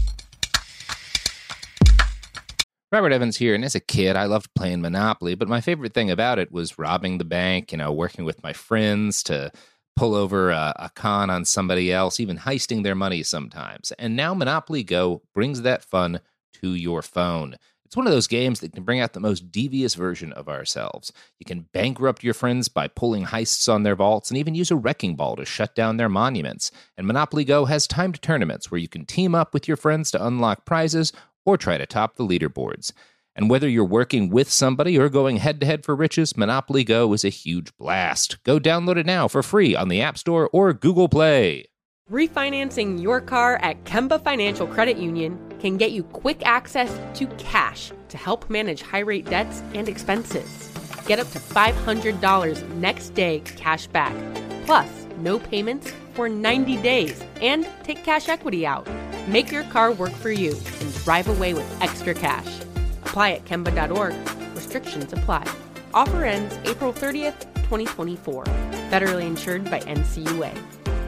Robert Evans here, and as a kid, I loved playing Monopoly, but my favorite thing about it was robbing the bank, you know, working with my friends to pull over a, a con on somebody else, even heisting their money sometimes. And now Monopoly Go brings that fun to your phone. It's one of those games that can bring out the most devious version of ourselves. You can bankrupt your friends by pulling heists on their vaults and even use a wrecking ball to shut down their monuments. And Monopoly Go has timed tournaments where you can team up with your friends to unlock prizes or try to top the leaderboards. And whether you're working with somebody or going head-to-head for riches, Monopoly Go is a huge blast. Go download it now for free on the App Store or Google Play. Refinancing your car at Kemba Financial Credit Union can get you quick access to cash to help manage high-rate debts and expenses. Get up to five hundred dollars next day cash back, plus no payments for ninety days, and take cash equity out. Make your car work for you and drive away with extra cash. Apply at Kemba dot org. Restrictions apply. Offer ends April thirtieth, twenty twenty-four. Federally insured by N C U A.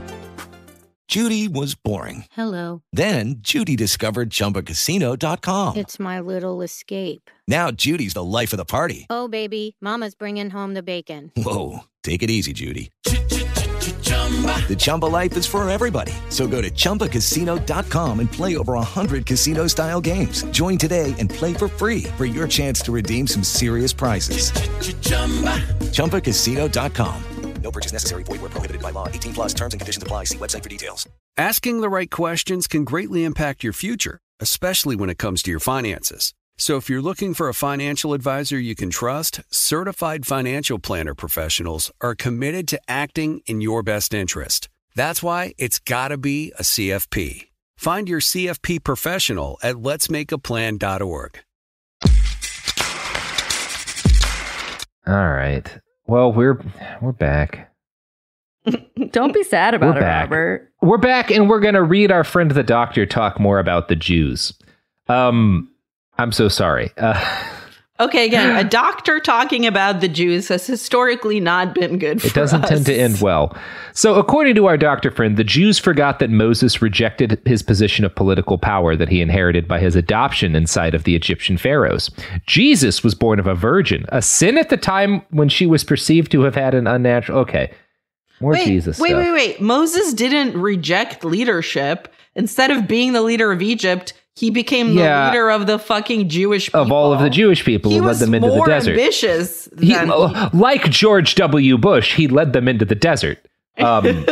Judy was boring. Hello. Then Judy discovered Chumba Casino dot com. It's my little escape. Now Judy's the life of the party. Oh, baby, mama's bringing home the bacon. Whoa, take it easy, Judy. The Chumba life is for everybody. So go to Chumba Casino dot com and play over one hundred casino-style games. Join today and play for free for your chance to redeem some serious prizes. Chumba Casino dot com. No purchase necessary. Void where prohibited by law. eighteen plus terms and conditions apply. See website for details. Asking the right questions can greatly impact your future, especially when it comes to your finances. So if you're looking for a financial advisor you can trust, certified financial planner professionals are committed to acting in your best interest. That's why it's got to be a C F P. Find your C F P professional at lets make a plan dot org. All right. Well, we're we're back. Don't be sad about We're it, back. Robert. We're back, and we're going to read our friend the doctor talk more about the Jews. Um, I'm so sorry. Uh, Okay, again, a doctor talking about the Jews has historically not been good for us. It doesn't us. tend to end well. So according to our doctor friend, the Jews forgot that Moses rejected his position of political power that he inherited by his adoption inside of the Egyptian pharaohs. Jesus was born of a virgin, a sin at the time when she was perceived to have had an unnatural... Okay, more wait, Jesus Wait, stuff. wait, wait. Moses didn't reject leadership. Instead of being the leader of Egypt... He became yeah, the leader of the fucking Jewish people. Of all of the Jewish people he who led them into the desert. He was more ambitious he, than... He, like George W. Bush, he led them into the desert. Um, uh,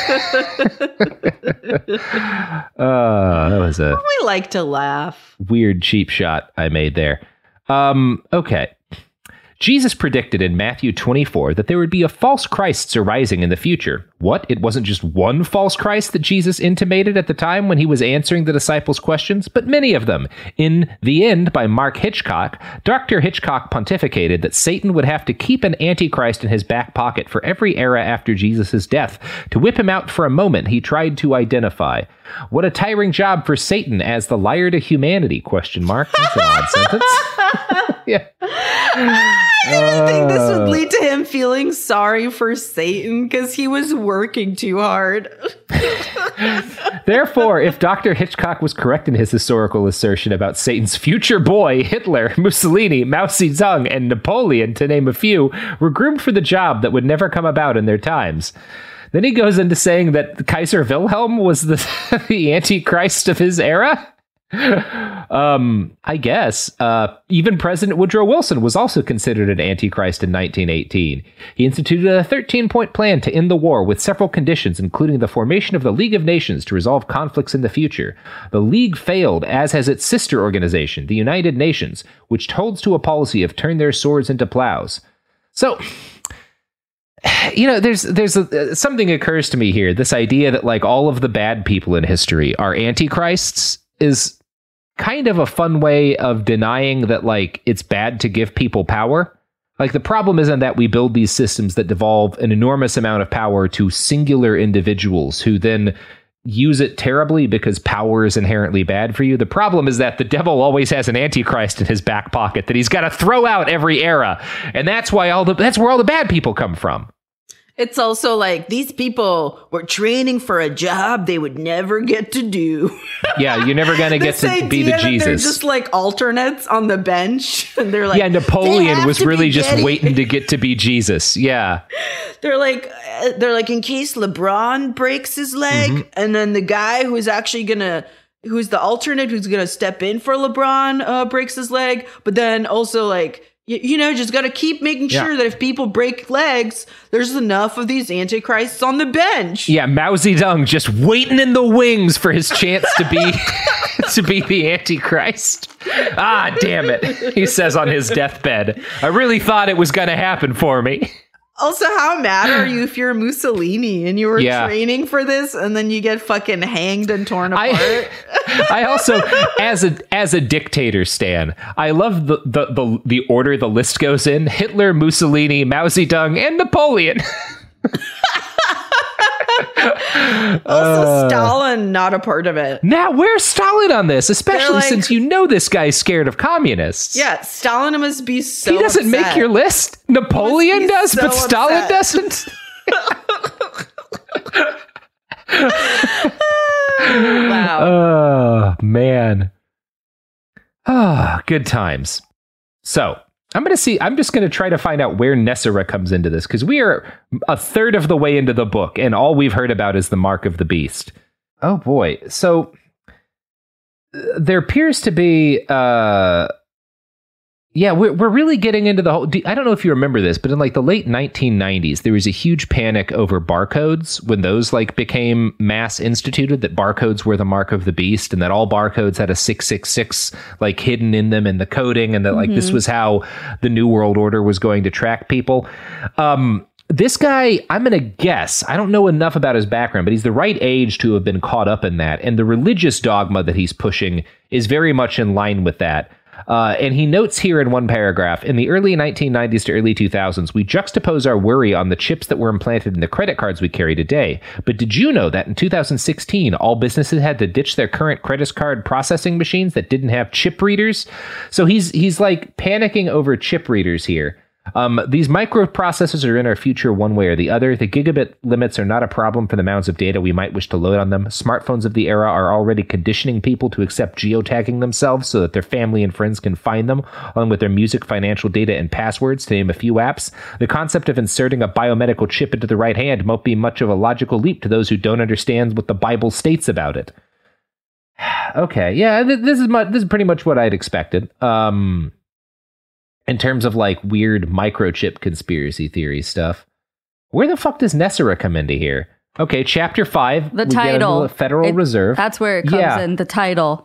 that was a... We like to laugh. Weird cheap shot I made there. Um, okay. Jesus predicted in Matthew twenty-four that there would be a false Christs arising in the future. What? It wasn't just one false Christ that Jesus intimated at the time when he was answering the disciples' questions, but many of them. In The End by Mark Hitchcock, Doctor Hitchcock pontificated that Satan would have to keep an antichrist in his back pocket for every era after Jesus' death. To whip him out for a moment, he tried to identify. What a tiring job for Satan as the liar to humanity, question mark. That's an odd sentence. Yeah. I didn't think this would lead to him feeling sorry for Satan because he was working too hard. Therefore, if Doctor Hitchcock was correct in his historical assertion about Satan's future boy, Hitler, Mussolini, Mao Zedong, and Napoleon, to name a few, were groomed for the job that would never come about in their times. Then he goes into saying that Kaiser Wilhelm was the, the Antichrist of his era. um, I guess. Uh, even President Woodrow Wilson was also considered an Antichrist in nineteen eighteen. He instituted a thirteen-point plan to end the war with several conditions, including the formation of the League of Nations to resolve conflicts in the future. The League failed, as has its sister organization, the United Nations, which holds to a policy of turn their swords into plows. So... You know, there's there's a, something occurs to me here. This idea that like all of the bad people in history are antichrists is kind of a fun way of denying that like it's bad to give people power. Like the problem isn't that we build these systems that devolve an enormous amount of power to singular individuals who then use it terribly because power is inherently bad for you. The problem is that the devil always has an antichrist in his back pocket that he's got to throw out every era. And that's why all the that's where all the bad people come from. It's also like these people were training for a job they would never get to do. Yeah, you're never going to get to be the Jesus. They're just like alternates on the bench. And they're like, yeah, Napoleon was really just getting... waiting to get to be Jesus. Yeah. They're like, they're like, in case LeBron breaks his leg, mm-hmm. and then the guy who is actually going to, who's the alternate, who's going to step in for LeBron uh, breaks his leg. But then also like, You, you know, just got to keep making sure yeah. that if people break legs, there's enough of these antichrists on the bench. Yeah, Mao Zedong just waiting in the wings for his chance to be to be the antichrist. Ah, damn it, he says on his deathbed. I really thought it was going to happen for me. Also, how mad are you if you're Mussolini and you were yeah. training for this and then you get fucking hanged and torn apart? I, I also, as a as a dictator, Stan, I love the, the, the, the order the list goes in. Hitler, Mussolini, Mao Zedong, and Napoleon. Also, uh, Stalin, not a part of it. Now, where's Stalin on this? Especially like, since you know this guy's scared of communists. Yeah, Stalin must be so He doesn't upset. make your list. Napoleon does, so but Stalin upset. doesn't. Wow. Oh, man. Ah, oh, good times. So, I'm going to see, I'm just going to try to find out where Nessera comes into this, because we are a third of the way into the book, and all we've heard about is the mark of the beast. Oh, boy. So, there appears to be, uh, yeah, we're, we're really getting into the whole, I don't know if you remember this, but in like the late nineteen nineties, there was a huge panic over barcodes when those like became mass instituted, that barcodes were the mark of the beast and that all barcodes had a six six six like hidden in them in the coding, and that like mm-hmm. this was how the New World Order was going to track people. Um, This guy, I'm going to guess, I don't know enough about his background, but he's the right age to have been caught up in that. And the religious dogma that he's pushing is very much in line with that. Uh, and he notes here in one paragraph, in the early nineteen nineties to early two thousands, we juxtapose our worry on the chips that were implanted in the credit cards we carry today. But did you know that in two thousand sixteen, all businesses had to ditch their current credit card processing machines that didn't have chip readers? So he's he's like panicking over chip readers here. Um, these microprocessors are in our future one way or the other. The gigabit limits are not a problem for the amounts of data we might wish to load on them. Smartphones of the era are already conditioning people to accept geotagging themselves so that their family and friends can find them, along with their music, financial data, and passwords, to name a few apps. The concept of inserting a biomedical chip into the right hand won't be much of a logical leap to those who don't understand what the Bible states about it. Okay, yeah, th- this is mu- this is pretty much what I'd expected. Um... In terms of like weird microchip conspiracy theory stuff. Where the fuck does Nessera come into here? Okay, chapter five. The title. The Federal it, Reserve. That's where it comes yeah. in, the title.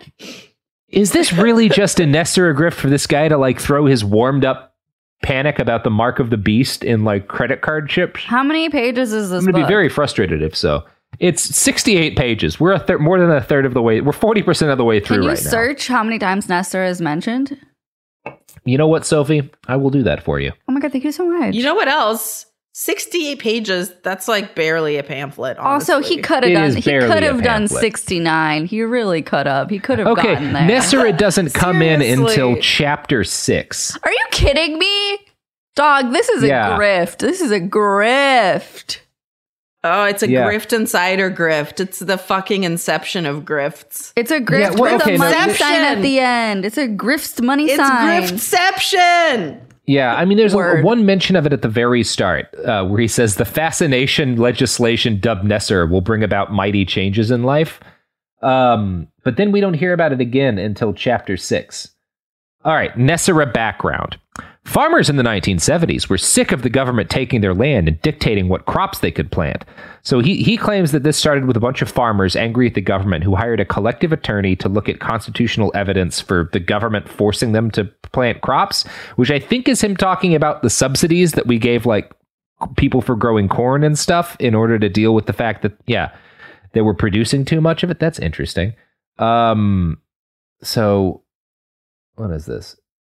Is this really just a Nessera grift for this guy to like throw his warmed up panic about the mark of the beast in like credit card chips? How many pages is this I'm going to book? be very frustrated if so. It's sixty-eight pages. We're a thir- more than a third of the way. We're forty percent of the way through right now. Can you search how many times Nessera is mentioned? You know what, Sophie? I will do that for you. Oh my God, thank you so much. You know what else? sixty-eight pages. That's like barely a pamphlet. Honestly. Also, he could have done. He could have done sixty-nine. He really could have. He could have okay, gotten there. Nessera doesn't come in Seriously. until chapter six. Are you kidding me, dog? This is Yeah. a grift. This is a grift. Oh, it's a Yeah. grift insider grift. It's the fucking inception of grifts. It's a grift Yeah, well, with okay, a no, money this- sign at the end. It's a grift money It's sign. griftception. Yeah, I mean, there's a, Word. one mention of it at the very start uh, where he says the fascination legislation dubbed Nessera will bring about mighty changes in life. Um, but then we don't hear about it again until chapter six. All right, Nessera background. Farmers in the nineteen seventies were sick of the government taking their land and dictating what crops they could plant. So he, he claims that this started with a bunch of farmers angry at the government who hired a collective attorney to look at constitutional evidence for the government forcing them to plant crops, which I think is him talking about the subsidies that we gave like people for growing corn and stuff in order to deal with the fact that, yeah, they were producing too much of it. That's interesting. Um, so what is this?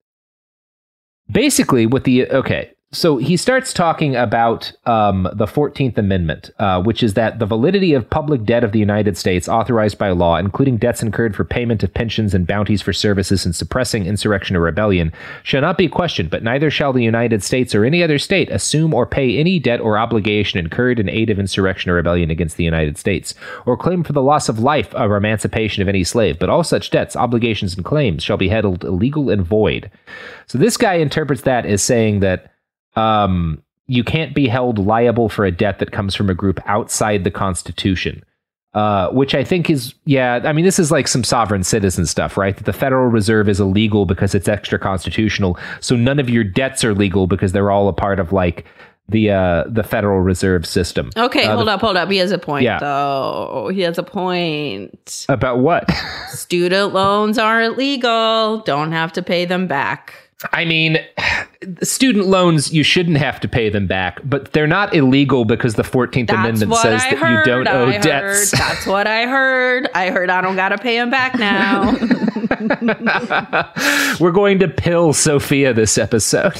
Basically, what the okay, so he starts talking about um, the fourteenth Amendment, uh, which is that the validity of public debt of the United States authorized by law, including debts incurred for payment of pensions and bounties for services in suppressing insurrection or rebellion, shall not be questioned, but neither shall the United States or any other state assume or pay any debt or obligation incurred in aid of insurrection or rebellion against the United States, or claim for the loss of life or emancipation of any slave, but all such debts, obligations, and claims shall be held illegal and void. So this guy interprets that as saying that um, you can't be held liable for a debt that comes from a group outside the Constitution, uh, which I think is, yeah, I mean, this is like some sovereign citizen stuff, right? That the Federal Reserve is illegal because it's extra constitutional. So none of your debts are legal because they're all a part of like the uh, the Federal Reserve system. Okay, uh, hold the, up, hold up. He has a point, Yeah. though. He has a point. About what? Student loans are illegal. Don't have to pay them back. I mean, student loans, you shouldn't have to pay them back, but they're not illegal because the fourteenth That's Amendment what says I that heard. you don't owe I debts. Heard. That's what I heard. I heard I don't got to pay them back now. We're going to pill Sophia this episode.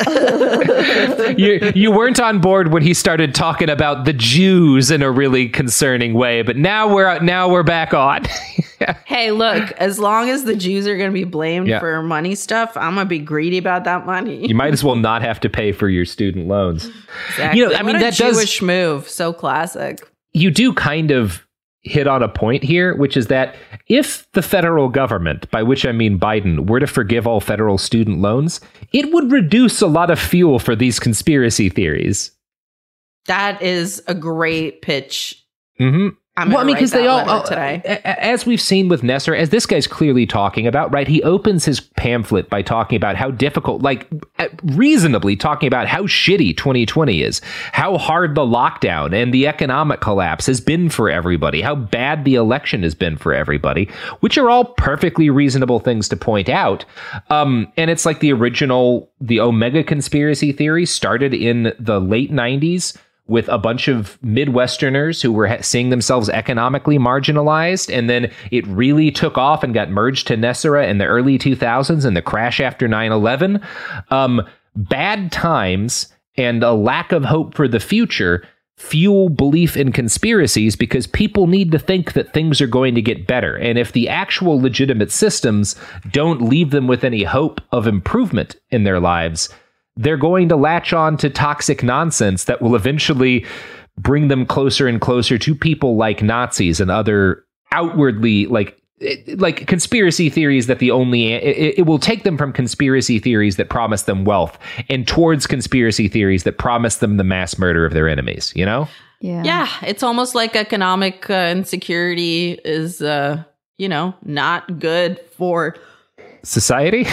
you, you weren't on board when he started talking about the Jews in a really concerning way, but now we're now we're back on. Hey, look, as long as the Jews are going to be blamed Yeah. for money stuff, I'm going to be greedy about that money. You might as well not have to pay for your student loans. Exactly. You know, I What mean, a that does- Jewish move. So classic. You do kind of hit on a point here, which is that if the federal government, by which I mean Biden, were to forgive all federal student loans, it would reduce a lot of fuel for these conspiracy theories. That is a great pitch. Mm-hmm. I'm well, I mean, because they all, all today. As we've seen with Nessera, as this guy's clearly talking about, right? He opens his pamphlet by talking about how difficult, like reasonably talking about how shitty twenty twenty is, how hard the lockdown and the economic collapse has been for everybody, how bad the election has been for everybody, which are all perfectly reasonable things to point out. Um, and it's like the original, the Omega conspiracy theory started in the late nineties. with a bunch of Midwesterners who were ha- seeing themselves economically marginalized. And then it really took off and got merged to NESARA in the early two thousands and the crash after nine eleven. Um, bad times and a lack of hope for the future fuel belief in conspiracies because people need to think that things are going to get better. And if the actual legitimate systems don't leave them with any hope of improvement in their lives, they're going to latch on to toxic nonsense that will eventually bring them closer and closer to people like Nazis and other outwardly like like conspiracy theories that the only it, it will take them from conspiracy theories that promise them wealth and towards conspiracy theories that promise them the mass murder of their enemies, you know? Yeah. Yeah. It's almost like economic uh, insecurity is, uh, you know, not good for society.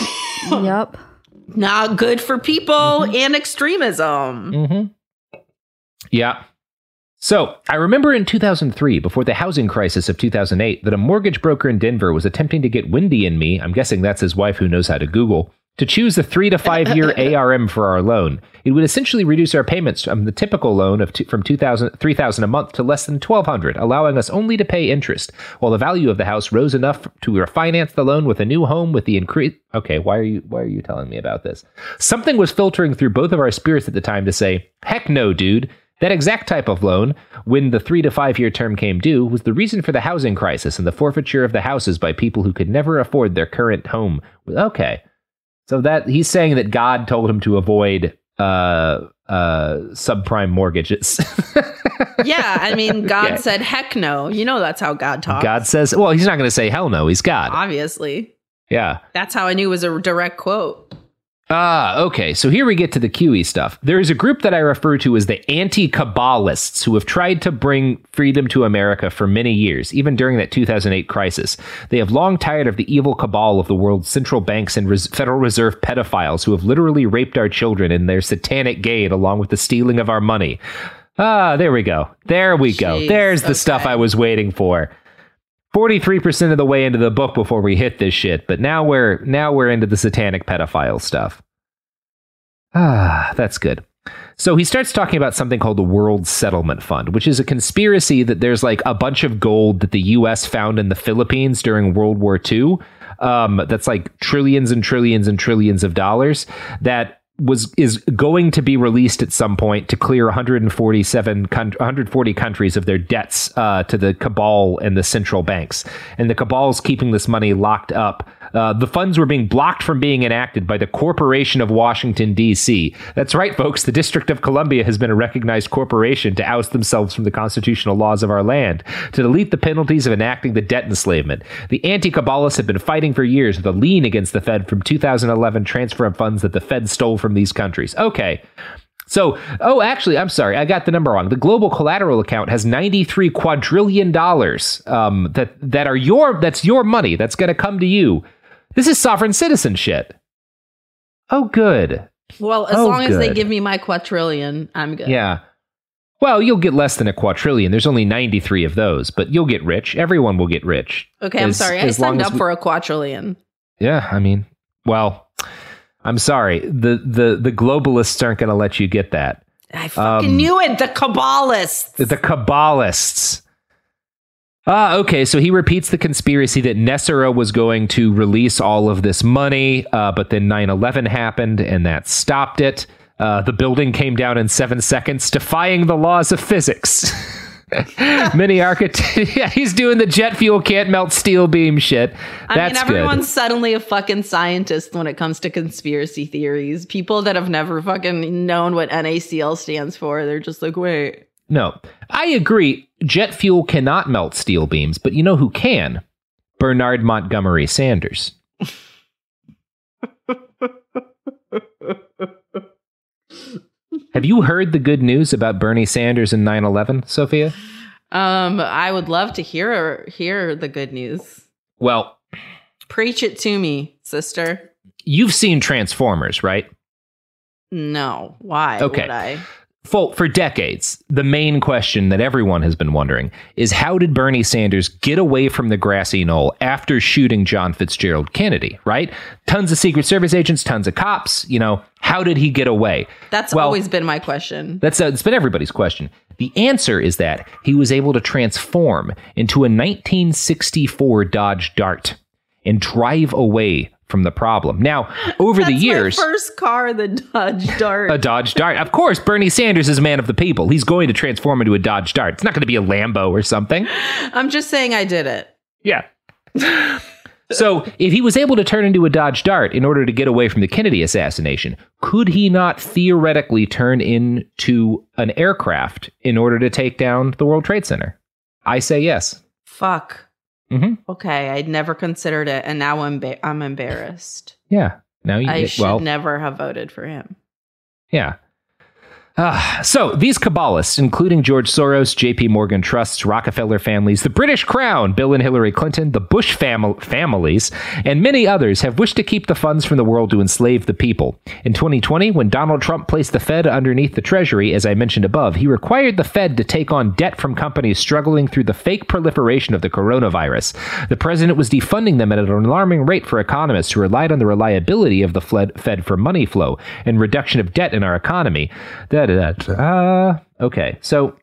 Yep. Not good for people mm-hmm. and extremism. Mm-hmm. Yeah. So I remember in two thousand three, before the housing crisis of two thousand eight, that a mortgage broker in Denver was attempting to get Wendy and me, I'm guessing that's his wife who knows how to Google, to choose the three to five year A R M for our loan. It would essentially reduce our payments from the typical loan of two, from two thousand, three thousand a month to less than twelve hundred, allowing us only to pay interest, while the value of the house rose enough to refinance the loan with a new home with the increase. Okay, why are you why are you telling me about this? Something was filtering through both of our spirits at the time to say, heck no, dude. That exact type of loan, when the three to five year term came due, was the reason for the housing crisis and the forfeiture of the houses by people who could never afford their current home. Okay. So that he's saying that God told him to avoid uh, uh, subprime mortgages. Yeah, I mean, God Okay. said, heck no. You know that's how God talks. God says, well, he's not going to say hell no. He's God. Obviously. Yeah. That's how I knew it was a direct quote. Ah, okay. So here we get to the Q E stuff. There is a group that I refer to as the anti-Kabbalists who have tried to bring freedom to America for many years, even during that two thousand eight crisis. They have long tired of the evil cabal of the world's central banks and res- Federal Reserve pedophiles who have literally raped our children in their satanic gain along with the stealing of our money. Ah, there we go. There we go. Jeez, There's the okay. stuff I was waiting for. forty-three percent of the way into the book before we hit this shit, but now we're now we're into the satanic pedophile stuff. Ah, that's good. So he starts talking about something called the World Settlement Fund, which is a conspiracy that there's like a bunch of gold that the U S found in the Philippines during World War Two. Um, that's like trillions and trillions and trillions of dollars that was is going to be released at some point to clear one hundred forty-seven, one hundred forty countries of their debts uh, to the cabal and the central banks. And the cabal's keeping this money locked up. Uh, the funds were being blocked from being enacted by the Corporation of Washington, D C. That's right, folks. The District of Columbia has been a recognized corporation to oust themselves from the constitutional laws of our land, to delete the penalties of enacting the debt enslavement. The anti-Kabbalists have been fighting for years with a lien against the Fed from two thousand eleven transfer of funds that the Fed stole from these countries. Okay. So, oh, actually, I'm sorry. I got the number wrong. The global collateral account has ninety-three quadrillion dollars um, that, that are your, that's your money. That's going to come to you. This is sovereign citizen shit. Oh, good. Well, as Oh, long as they good. give me my quadrillion, I'm good. Yeah. Well, you'll get less than a quadrillion. There's only ninety-three of those, but you'll get rich. Everyone will get rich. Okay, I'm As- sorry. I as long signed as up we- for a quadrillion. Yeah, I mean, well, I'm sorry. The the the globalists aren't going to let you get that. I fucking Um, knew it. The Kabbalists. The Kabbalists. Ah, okay. So he repeats the conspiracy that NESARA was going to release all of this money, uh, but then nine eleven happened and that stopped it. Uh, the building came down in seven seconds, defying the laws of physics. Many architects. Yeah, he's doing the jet fuel can't melt steel beam shit. I That's mean, everyone's good. suddenly a fucking scientist when it comes to conspiracy theories. People that have never fucking known what N A C L stands for, they're just like, wait. No, I agree. Jet fuel cannot melt steel beams, but you know who can? Bernard Montgomery Sanders. Have you heard the good news about Bernie Sanders and nine eleven, Sophia? Um, I would love to hear hear the good news. Well, Preach it to me, sister. you've seen Transformers, right? No. Why Okay. would I? for, for decades, the main question that everyone has been wondering is how did Bernie Sanders get away from the grassy knoll after shooting John Fitzgerald Kennedy, right? Tons of Secret Service agents, tons of cops, you know, how did he get away? That's well, always been my question. That's uh, it's been everybody's question. The answer is that he was able to transform into a nineteen sixty-four Dodge Dart and drive away from the problem. Now, over That's the years, my first car, the Dodge Dart. A Dodge Dart. Of course, Bernie Sanders is a man of the people. He's going to transform into a Dodge Dart. It's not going to be a Lambo or something. I'm just saying I did it. Yeah. So if he was able to turn into a Dodge Dart in order to get away from the Kennedy assassination, could he not theoretically turn into an aircraft in order to take down the World Trade Center? I say yes. Fuck. Mm-hmm. Okay, I'd never considered it, and now I'm ba- I'm embarrassed. Yeah. Now you. I should well, never have voted for him. Yeah. Uh, so these Kabbalists, including George Soros, J P Morgan Trusts, Rockefeller families, the British Crown, Bill and Hillary Clinton, the Bush fam- families, and many others have wished to keep the funds from the world to enslave the people. In twenty twenty, when Donald Trump placed the Fed underneath the Treasury, as I mentioned above, he required the Fed to take on debt from companies struggling through the fake proliferation of the coronavirus. The president was defunding them at an alarming rate for economists who relied on the reliability of the Fed for money flow and reduction of debt in our economy. The Uh, okay, so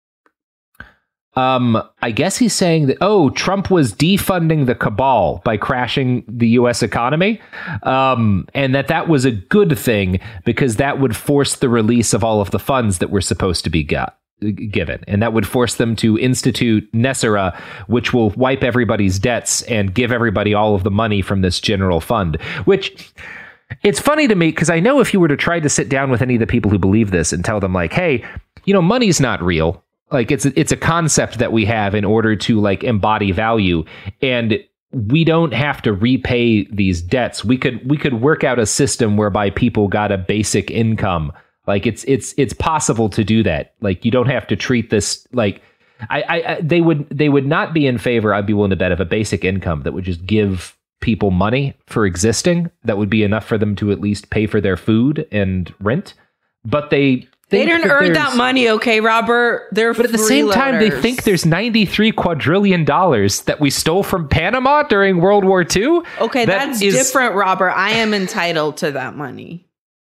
um, I guess he's saying that, oh, Trump was defunding the cabal by crashing the U S economy, um, and that that was a good thing because that would force the release of all of the funds that were supposed to be got, given, and that would force them to institute Nessera, which will wipe everybody's debts and give everybody all of the money from this general fund, which... It's funny to me because I know if you were to try to sit down with any of the people who believe this and tell them like, hey, you know, money's not real. Like it's a, it's a concept that we have in order to like embody value. And we don't have to repay these debts. We could we could work out a system whereby people got a basic income. Like it's it's it's possible to do that. Like you don't have to treat this like I, I, I they would they would not be in favor. I'd be willing to bet of a basic income that would just give people money for existing that would be enough for them to at least pay for their food and rent. But they they didn't that earn that money, okay, Robert? They're but at the same time, they think there's ninety-three quadrillion dollars that we stole from Panama during World War Two. Okay, that that's is, different, Robert. I am entitled to that money.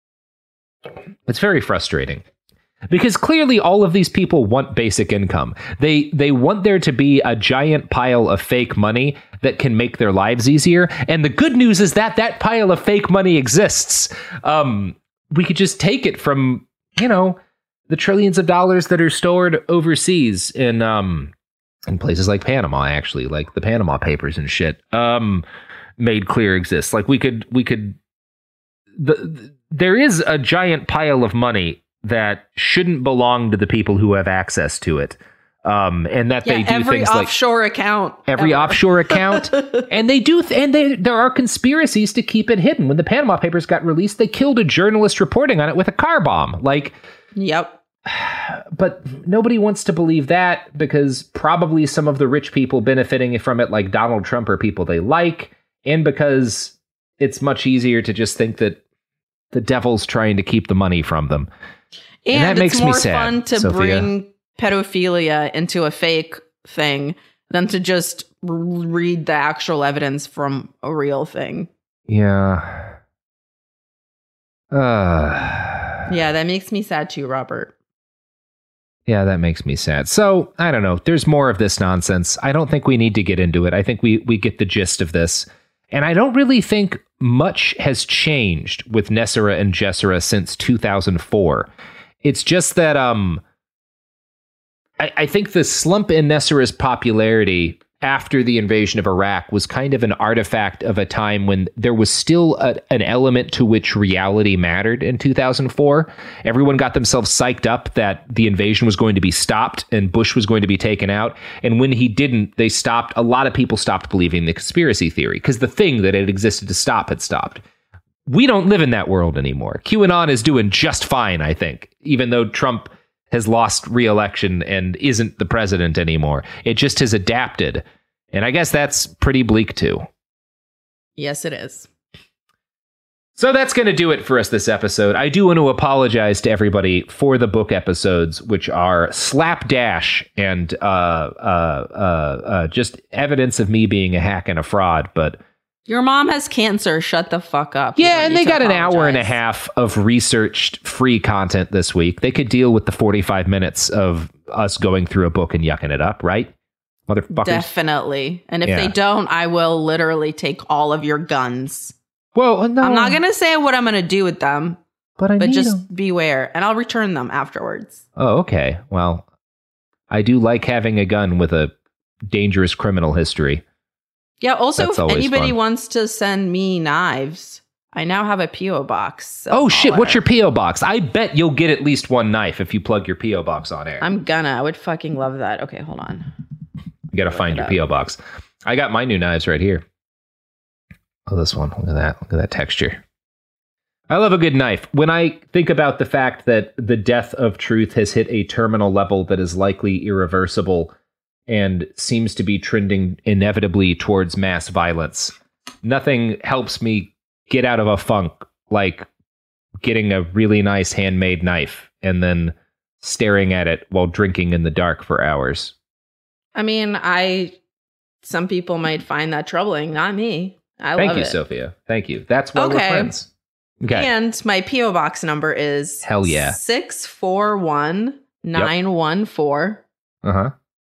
It's very frustrating. Because clearly all of these people want basic income. They they want there to be a giant pile of fake money that can make their lives easier. And the good news is that that pile of fake money exists. Um, we could just take it from, you know, the trillions of dollars that are stored overseas in um, in places like Panama, actually, like the Panama Papers and shit, um, made clear exists. Like we could we could the, the there is a giant pile of money that shouldn't belong to the people who have access to it. Um, and that yeah, they do every things like offshore account, every ever. offshore account. And they do. Th- and they, there are conspiracies to keep it hidden. When the Panama Papers got released, they killed a journalist reporting on it with a car bomb. Like, yep. But nobody wants to believe that because probably some of the rich people benefiting from it, like Donald Trump, are people they like. And because it's much easier to just think that the devil's trying to keep the money from them. And, and that it's makes more me sad, fun to Sophia. bring pedophilia into a fake thing than to just r- read the actual evidence from a real thing. Yeah. Uh, yeah, that makes me sad too, Robert. Yeah, that makes me sad. So, I don't know. There's more of this nonsense. I don't think we need to get into it. I think we, we get the gist of this. And I don't really think much has changed with Nessera and Gessera since two thousand four. It's just that um, I, I think the slump in Nessera's popularity after the invasion of Iraq was kind of an artifact of a time when there was still a, an element to which reality mattered in two thousand four. Everyone got themselves psyched up that the invasion was going to be stopped and Bush was going to be taken out. And when he didn't, they stopped. A lot of people stopped believing the conspiracy theory because the thing that had existed to stop had stopped. We don't live in that world anymore. QAnon is doing just fine, I think, even though Trump has lost re-election and isn't the president anymore. It just has adapted. And I guess that's pretty bleak too. Yes, it is. So that's going to do it for us this episode. I do want to apologize to everybody for the book episodes, which are slapdash and uh, uh, uh, uh, just evidence of me being a hack and a fraud. But your mom has cancer. Shut the fuck up. Yeah, and they got an hour and a half of researched free content this week. They could deal with the forty-five minutes of us going through a book and yucking it up, right? Motherfuckers. Definitely. And if Yeah. they don't, I will literally take all of your guns. Well, no. I'm not going to say what I'm going to do with them, but, I but need just 'em. beware. And I'll return them afterwards. Oh, okay. Well, I do like having a gun with a dangerous criminal history. Yeah. Also, That's if always anybody fun. wants to send me knives, I now have a P O box. So Oh, shit. holler. What's your P O box? I bet you'll get at least one knife if you plug your P O box on air. I'm gonna. I would fucking love that. Okay, hold on. You got to find it your up. P O box. I got my new knives right here. Oh, this one. Look at that. Look at that texture. I love a good knife. When I think about the fact that the death of truth has hit a terminal level that is likely irreversible and seems to be trending inevitably towards mass violence, nothing helps me get out of a funk like getting a really nice handmade knife and then staring at it while drinking in the dark for hours. I mean, I. Some people might find that troubling. Not me. I Thank love you, it. Sophia. Thank you. That's why we're Okay. friends. Okay. And my P O box number is Hell yeah. six four one nine one four. Uh-huh.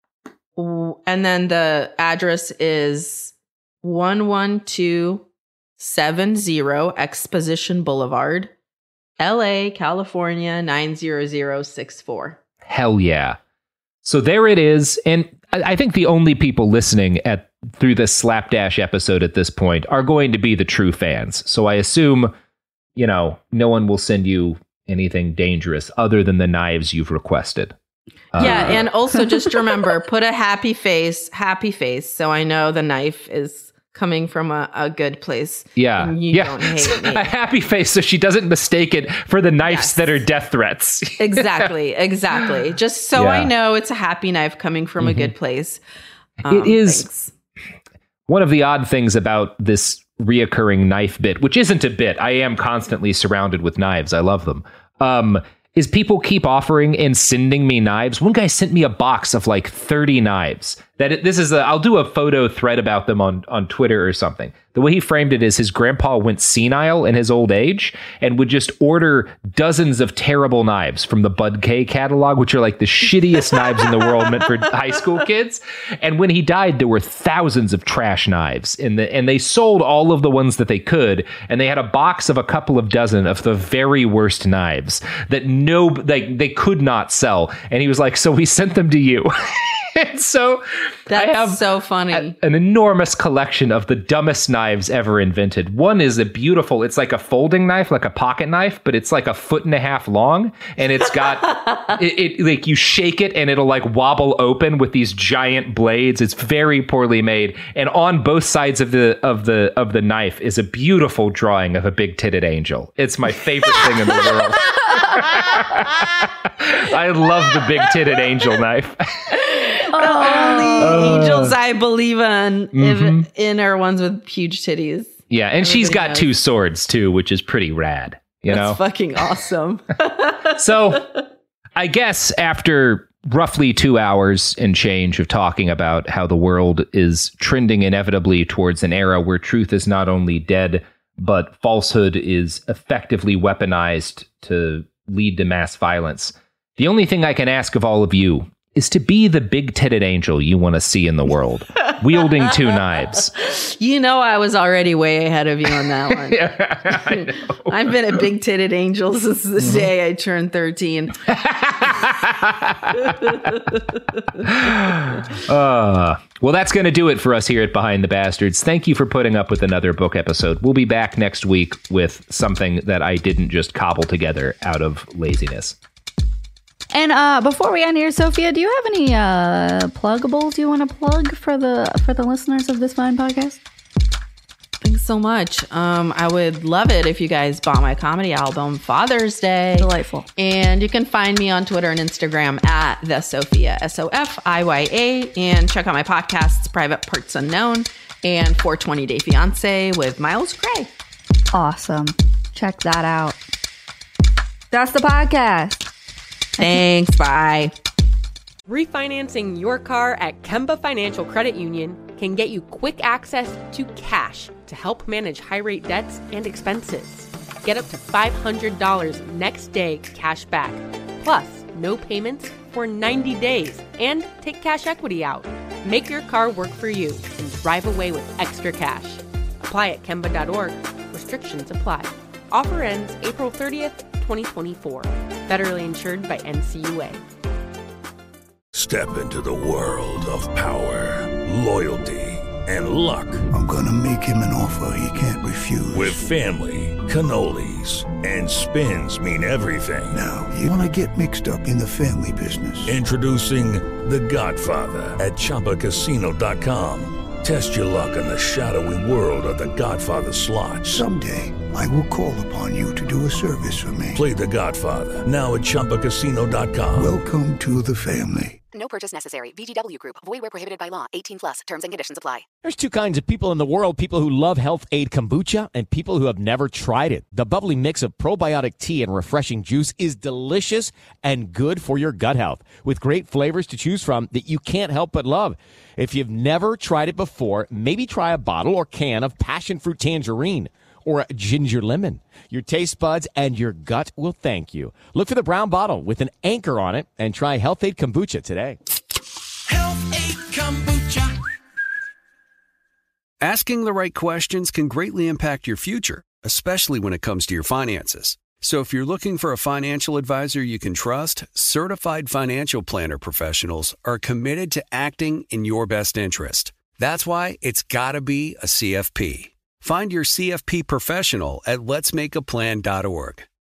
And then the address is one one two seven zero Exposition Boulevard, L A, California nine zero zero six four. Hell yeah. So there it is. And I I think the only people listening at through this slapdash episode at this point are going to be the true fans. So I assume, you know, no one will send you anything dangerous other than the knives you've requested. Yeah, Uh, and also just remember, put a happy face, happy face, so I know the knife is coming from a, a good place. Yeah. And you yeah. don't hate me. A happy face so she doesn't mistake it for the knives that are death threats. Exactly, exactly. Just so Yeah. I know it's a happy knife coming from Mhm. a good place. Um, It is thanks. one of the odd things about this reoccurring knife bit, which isn't a bit. I am constantly surrounded with knives. I love them. Um, is people keep offering and sending me knives. One guy sent me a box of like thirty knives. That it, this is a, I'll do a photo thread about them on, on Twitter or something. The way he framed it is his grandpa went senile in his old age and would just order dozens of terrible knives from the Bud K catalog, which are like the shittiest knives in the world meant for high school kids. And when he died, there were thousands of trash knives in the, and they sold all of the ones that they could. And they had a box of a couple of dozen of the very worst knives that no, like they could not sell. And he was like, so we sent them to you. And so That's I have so funny. a- an enormous collection of the dumbest knives ever invented. One is a beautiful, it's like a folding knife, like a pocket knife, but it's like a foot and a half long. And it's got, it, it like you shake it and it'll like wobble open with these giant blades. It's very poorly made. And on both sides of the, of the, of the knife is a beautiful drawing of a big titted angel. It's my favorite thing in the world. I love the big titted angel knife. The only angels I believe in, Mhm. if, in are ones with huge titties. Yeah, and she's Everybody got knows. two swords too, which is pretty rad. You That's know, fucking awesome. so I guess after roughly two hours and change of talking about how the world is trending inevitably towards an era where truth is not only dead, but falsehood is effectively weaponized to lead to mass violence, the only thing I can ask of all of you is to be the big-titted angel you want to see in the world, wielding two knives. You know, I was already way ahead of you on that one. I know. I've been a big titted angel since the day I turned thirteen. Uh, well, that's going to do it for us here at Behind the Bastards. Thank you for putting up with another book episode. We'll be back next week with something that I didn't just cobble together out of laziness. And uh, before we end here, Sophia, do you have any uh, pluggables you want to plug for the for the listeners of this fine podcast? Thanks so much. Um, I would love it if you guys bought my comedy album Father's Day. Delightful. And you can find me on Twitter and Instagram at the Sophia, S O F I Y A, and check out my podcasts, Private Parts Unknown and four twenty Day Fiance with Miles Gray. awesome. Check that out. That's the podcast. Thanks. Bye. Refinancing your car at Kemba Financial Credit Union can get you quick access to cash to help manage high-rate debts and expenses. Get up to five hundred dollars next day cash back, plus no payments for ninety days, and take cash equity out. Make your car work for you and drive away with extra cash. Apply at Kemba dot org. Restrictions apply. Offer ends April thirtieth, twenty twenty-four. Federally insured by N C U A. Step into the world of power, loyalty, and luck. I'm gonna make him an offer he can't refuse. With family, cannolis, and spins mean everything. Now, you wanna get mixed up in the family business. Introducing The Godfather at Chumba Casino dot com. Test your luck in the shadowy world of The Godfather slot. Someday, I will call upon you to do a service for me. Play The Godfather, now at Chumba Casino dot com. Welcome to the family. No purchase necessary. V G W Group. Void where prohibited by law. eighteen plus. Terms and conditions apply. There's two kinds of people in the world. People who love Health Aid Kombucha and people who have never tried it. The bubbly mix of probiotic tea and refreshing juice is delicious and good for your gut health, with great flavors to choose from that you can't help but love. If you've never tried it before, maybe try a bottle or can of passion fruit tangerine or a ginger lemon. Your taste buds and your gut will thank you. Look for the brown bottle with an anchor on it and try Health Aid Kombucha today. Health Aid Kombucha. Asking the right questions can greatly impact your future, especially when it comes to your finances. So if you're looking for a financial advisor you can trust, certified financial planner professionals are committed to acting in your best interest. That's why it's got to be a C F P. Find your C F P professional at lets make a plan dot org.